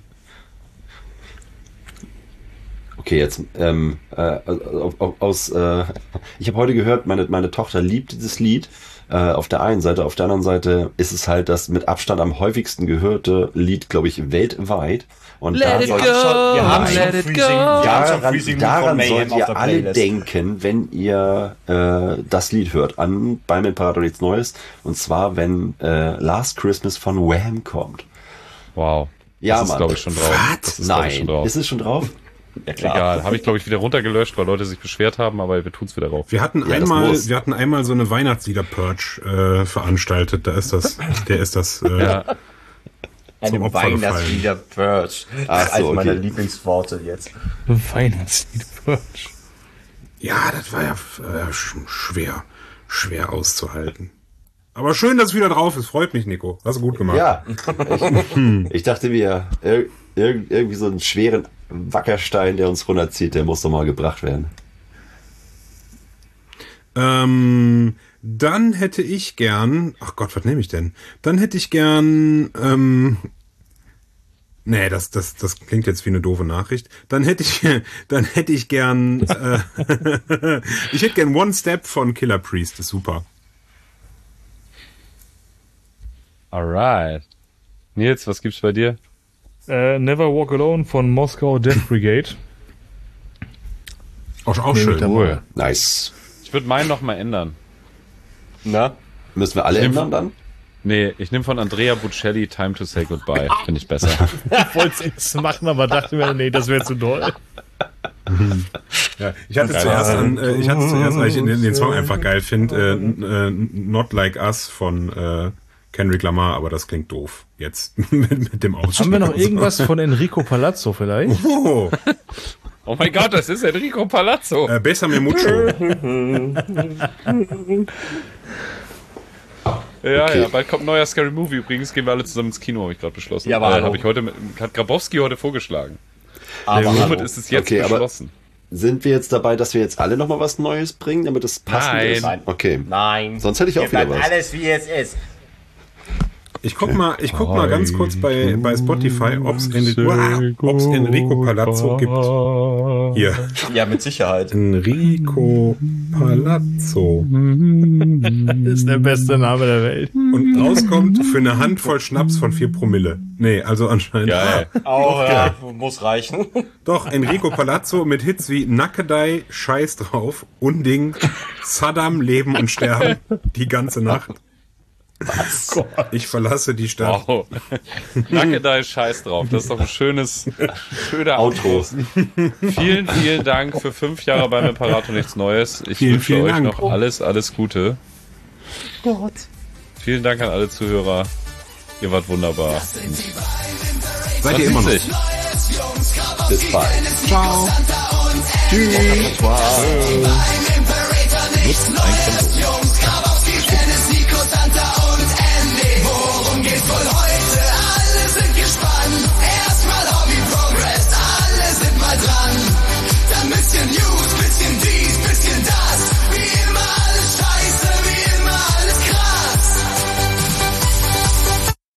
S7: Okay, jetzt ähm, äh, aus, aus äh, ich habe heute gehört, meine meine Tochter liebt dieses Lied. Äh, auf der einen Seite, auf der anderen Seite ist es halt das mit Abstand am häufigsten gehörte Lied, glaube ich, weltweit. Und
S3: Let it
S7: da
S3: go,
S4: Wir haben
S3: let
S4: schon
S3: it
S4: Freezing,
S3: go.
S4: wir haben schon
S7: daran,
S4: Freezing Moon
S7: daran
S4: von Mayhem
S7: sollt
S4: auf
S7: ihr
S4: der
S7: alle
S4: Playlist.
S7: denken, wenn ihr äh, das Lied hört, an beim Imperator nichts Neues. Und zwar, wenn äh, Last Christmas von Wham kommt.
S3: Wow.
S7: Ja,
S3: das ist,
S7: Mann.
S3: glaube ich, schon drauf. Das ist, glaub ich, schon
S7: Nein,
S3: drauf.
S7: ist es schon drauf?
S4: Ja, klar.
S3: Egal, habe ich, glaube ich, wieder runtergelöscht, weil Leute sich beschwert haben, aber wir tun's wieder rauf.
S6: Wir hatten
S7: Ja, das
S6: einmal,
S7: muss.
S6: wir hatten einmal so eine Weihnachtslieder-Purge äh, veranstaltet. Da ist das, der ist das. Äh,
S3: Ja.
S4: Einem
S6: Opfer
S4: Weihnachtslieder Purge.
S7: Ach
S4: Das ist eines
S7: so,
S4: meiner
S7: okay.
S4: Lieblingsworte jetzt.
S5: Weihnachtslied Purge.
S6: Ja, das war ja äh, sch- schwer, schwer auszuhalten. Aber schön, dass es wieder drauf ist. Freut mich, Nico. Hast du gut gemacht.
S7: Ja, ich, ich dachte mir, ir ir irgendwie so einen schweren Wackerstein, der uns runterzieht, der muss doch mal gebracht werden.
S6: Ähm, dann hätte ich gern, ach Gott, was nehme ich denn? Dann hätte ich gern, ähm, nee, das, das, das klingt jetzt wie eine doofe Nachricht. Dann hätte ich, dann hätte ich gern, äh, ich hätte gern One Step von Killer Priest, ist super.
S3: Alright. Nils, was gibt's bei dir?
S5: Äh, Never Walk Alone von Moskau Death Brigade.
S6: Auch, auch
S5: Nee,
S6: schön.
S5: mit der-
S3: Cool.
S7: Nice.
S3: Ich würde meinen noch mal ändern.
S4: Na?
S7: Müssen wir alle
S3: Stimmt.
S7: ändern dann?
S3: Nee, ich nehme von Andrea Bocelli Time to Say Goodbye. Finde ich besser.
S5: Ich wollte es jetzt machen, aber dachte mir, nee, das wäre zu doll.
S6: Ja, ich hatte zuerst, an, äh, ich hatte zuerst, weil ich den, den Song einfach geil finde, äh, n- äh, Not Like Us von äh, Kendrick Lamar, aber das klingt doof. Jetzt mit, mit dem Ausstieg.
S5: Haben wir noch
S6: und so.
S5: irgendwas von Enrico Palazzo vielleicht?
S6: Oh,
S3: Oh mein Gott, das ist Enrico Palazzo.
S6: äh, Besame Mucho.
S3: Ja,
S7: Okay.
S3: ja, bald kommt ein neuer Scary Movie. Übrigens gehen wir alle zusammen ins Kino, habe ich gerade beschlossen.
S4: Ja, aber
S3: äh,
S4: hallo.
S3: habe ich heute mit, hat Grabowski heute vorgeschlagen.
S4: Aber
S3: Somit
S4: hallo.
S3: ist es jetzt
S7: Okay, aber-
S3: beschlossen.
S7: Sind wir jetzt dabei, dass wir jetzt alle nochmal was Neues bringen, damit es passend
S3: Nein.
S7: ist?
S4: Nein.
S7: Okay.
S4: Nein.
S7: Sonst hätte ich auch
S4: Hier
S7: wieder
S4: bleibt
S7: was.
S4: alles wie es ist.
S6: Ich guck mal, ich guck mal ganz kurz bei, bei Spotify, ob's Enrico, ob's Enrico Palazzo gibt. Hier.
S4: Ja, mit Sicherheit.
S6: Enrico Palazzo.
S5: Das ist der beste Name der Welt.
S6: Und rauskommt für eine Handvoll Schnaps von vier Promille. Nee, also anscheinend.
S3: Geil.
S4: Auch, ja, muss reichen.
S6: Doch, Enrico Palazzo mit Hits wie Nackedei, Scheiß drauf, Unding, Saddam, Leben und Sterben, die ganze Nacht. Was? Ich verlasse die Stadt.
S3: Wow. Danke, da ist Scheiß drauf. Das ist doch ein schönes, schöner
S7: Outro.
S3: Outro. Vielen, vielen Dank für fünf Jahre beim Imperator nichts Neues. Ich
S6: Vielen,
S3: wünsche
S6: vielen
S3: euch
S6: Dank.
S3: noch alles, alles Gute.
S4: Gott.
S3: Vielen Dank an alle Zuhörer. Ihr wart wunderbar.
S6: Seid ihr immer noch?
S3: Witzig.
S7: Bis bald.
S6: Ciao.
S3: Nutzt ein Kondom.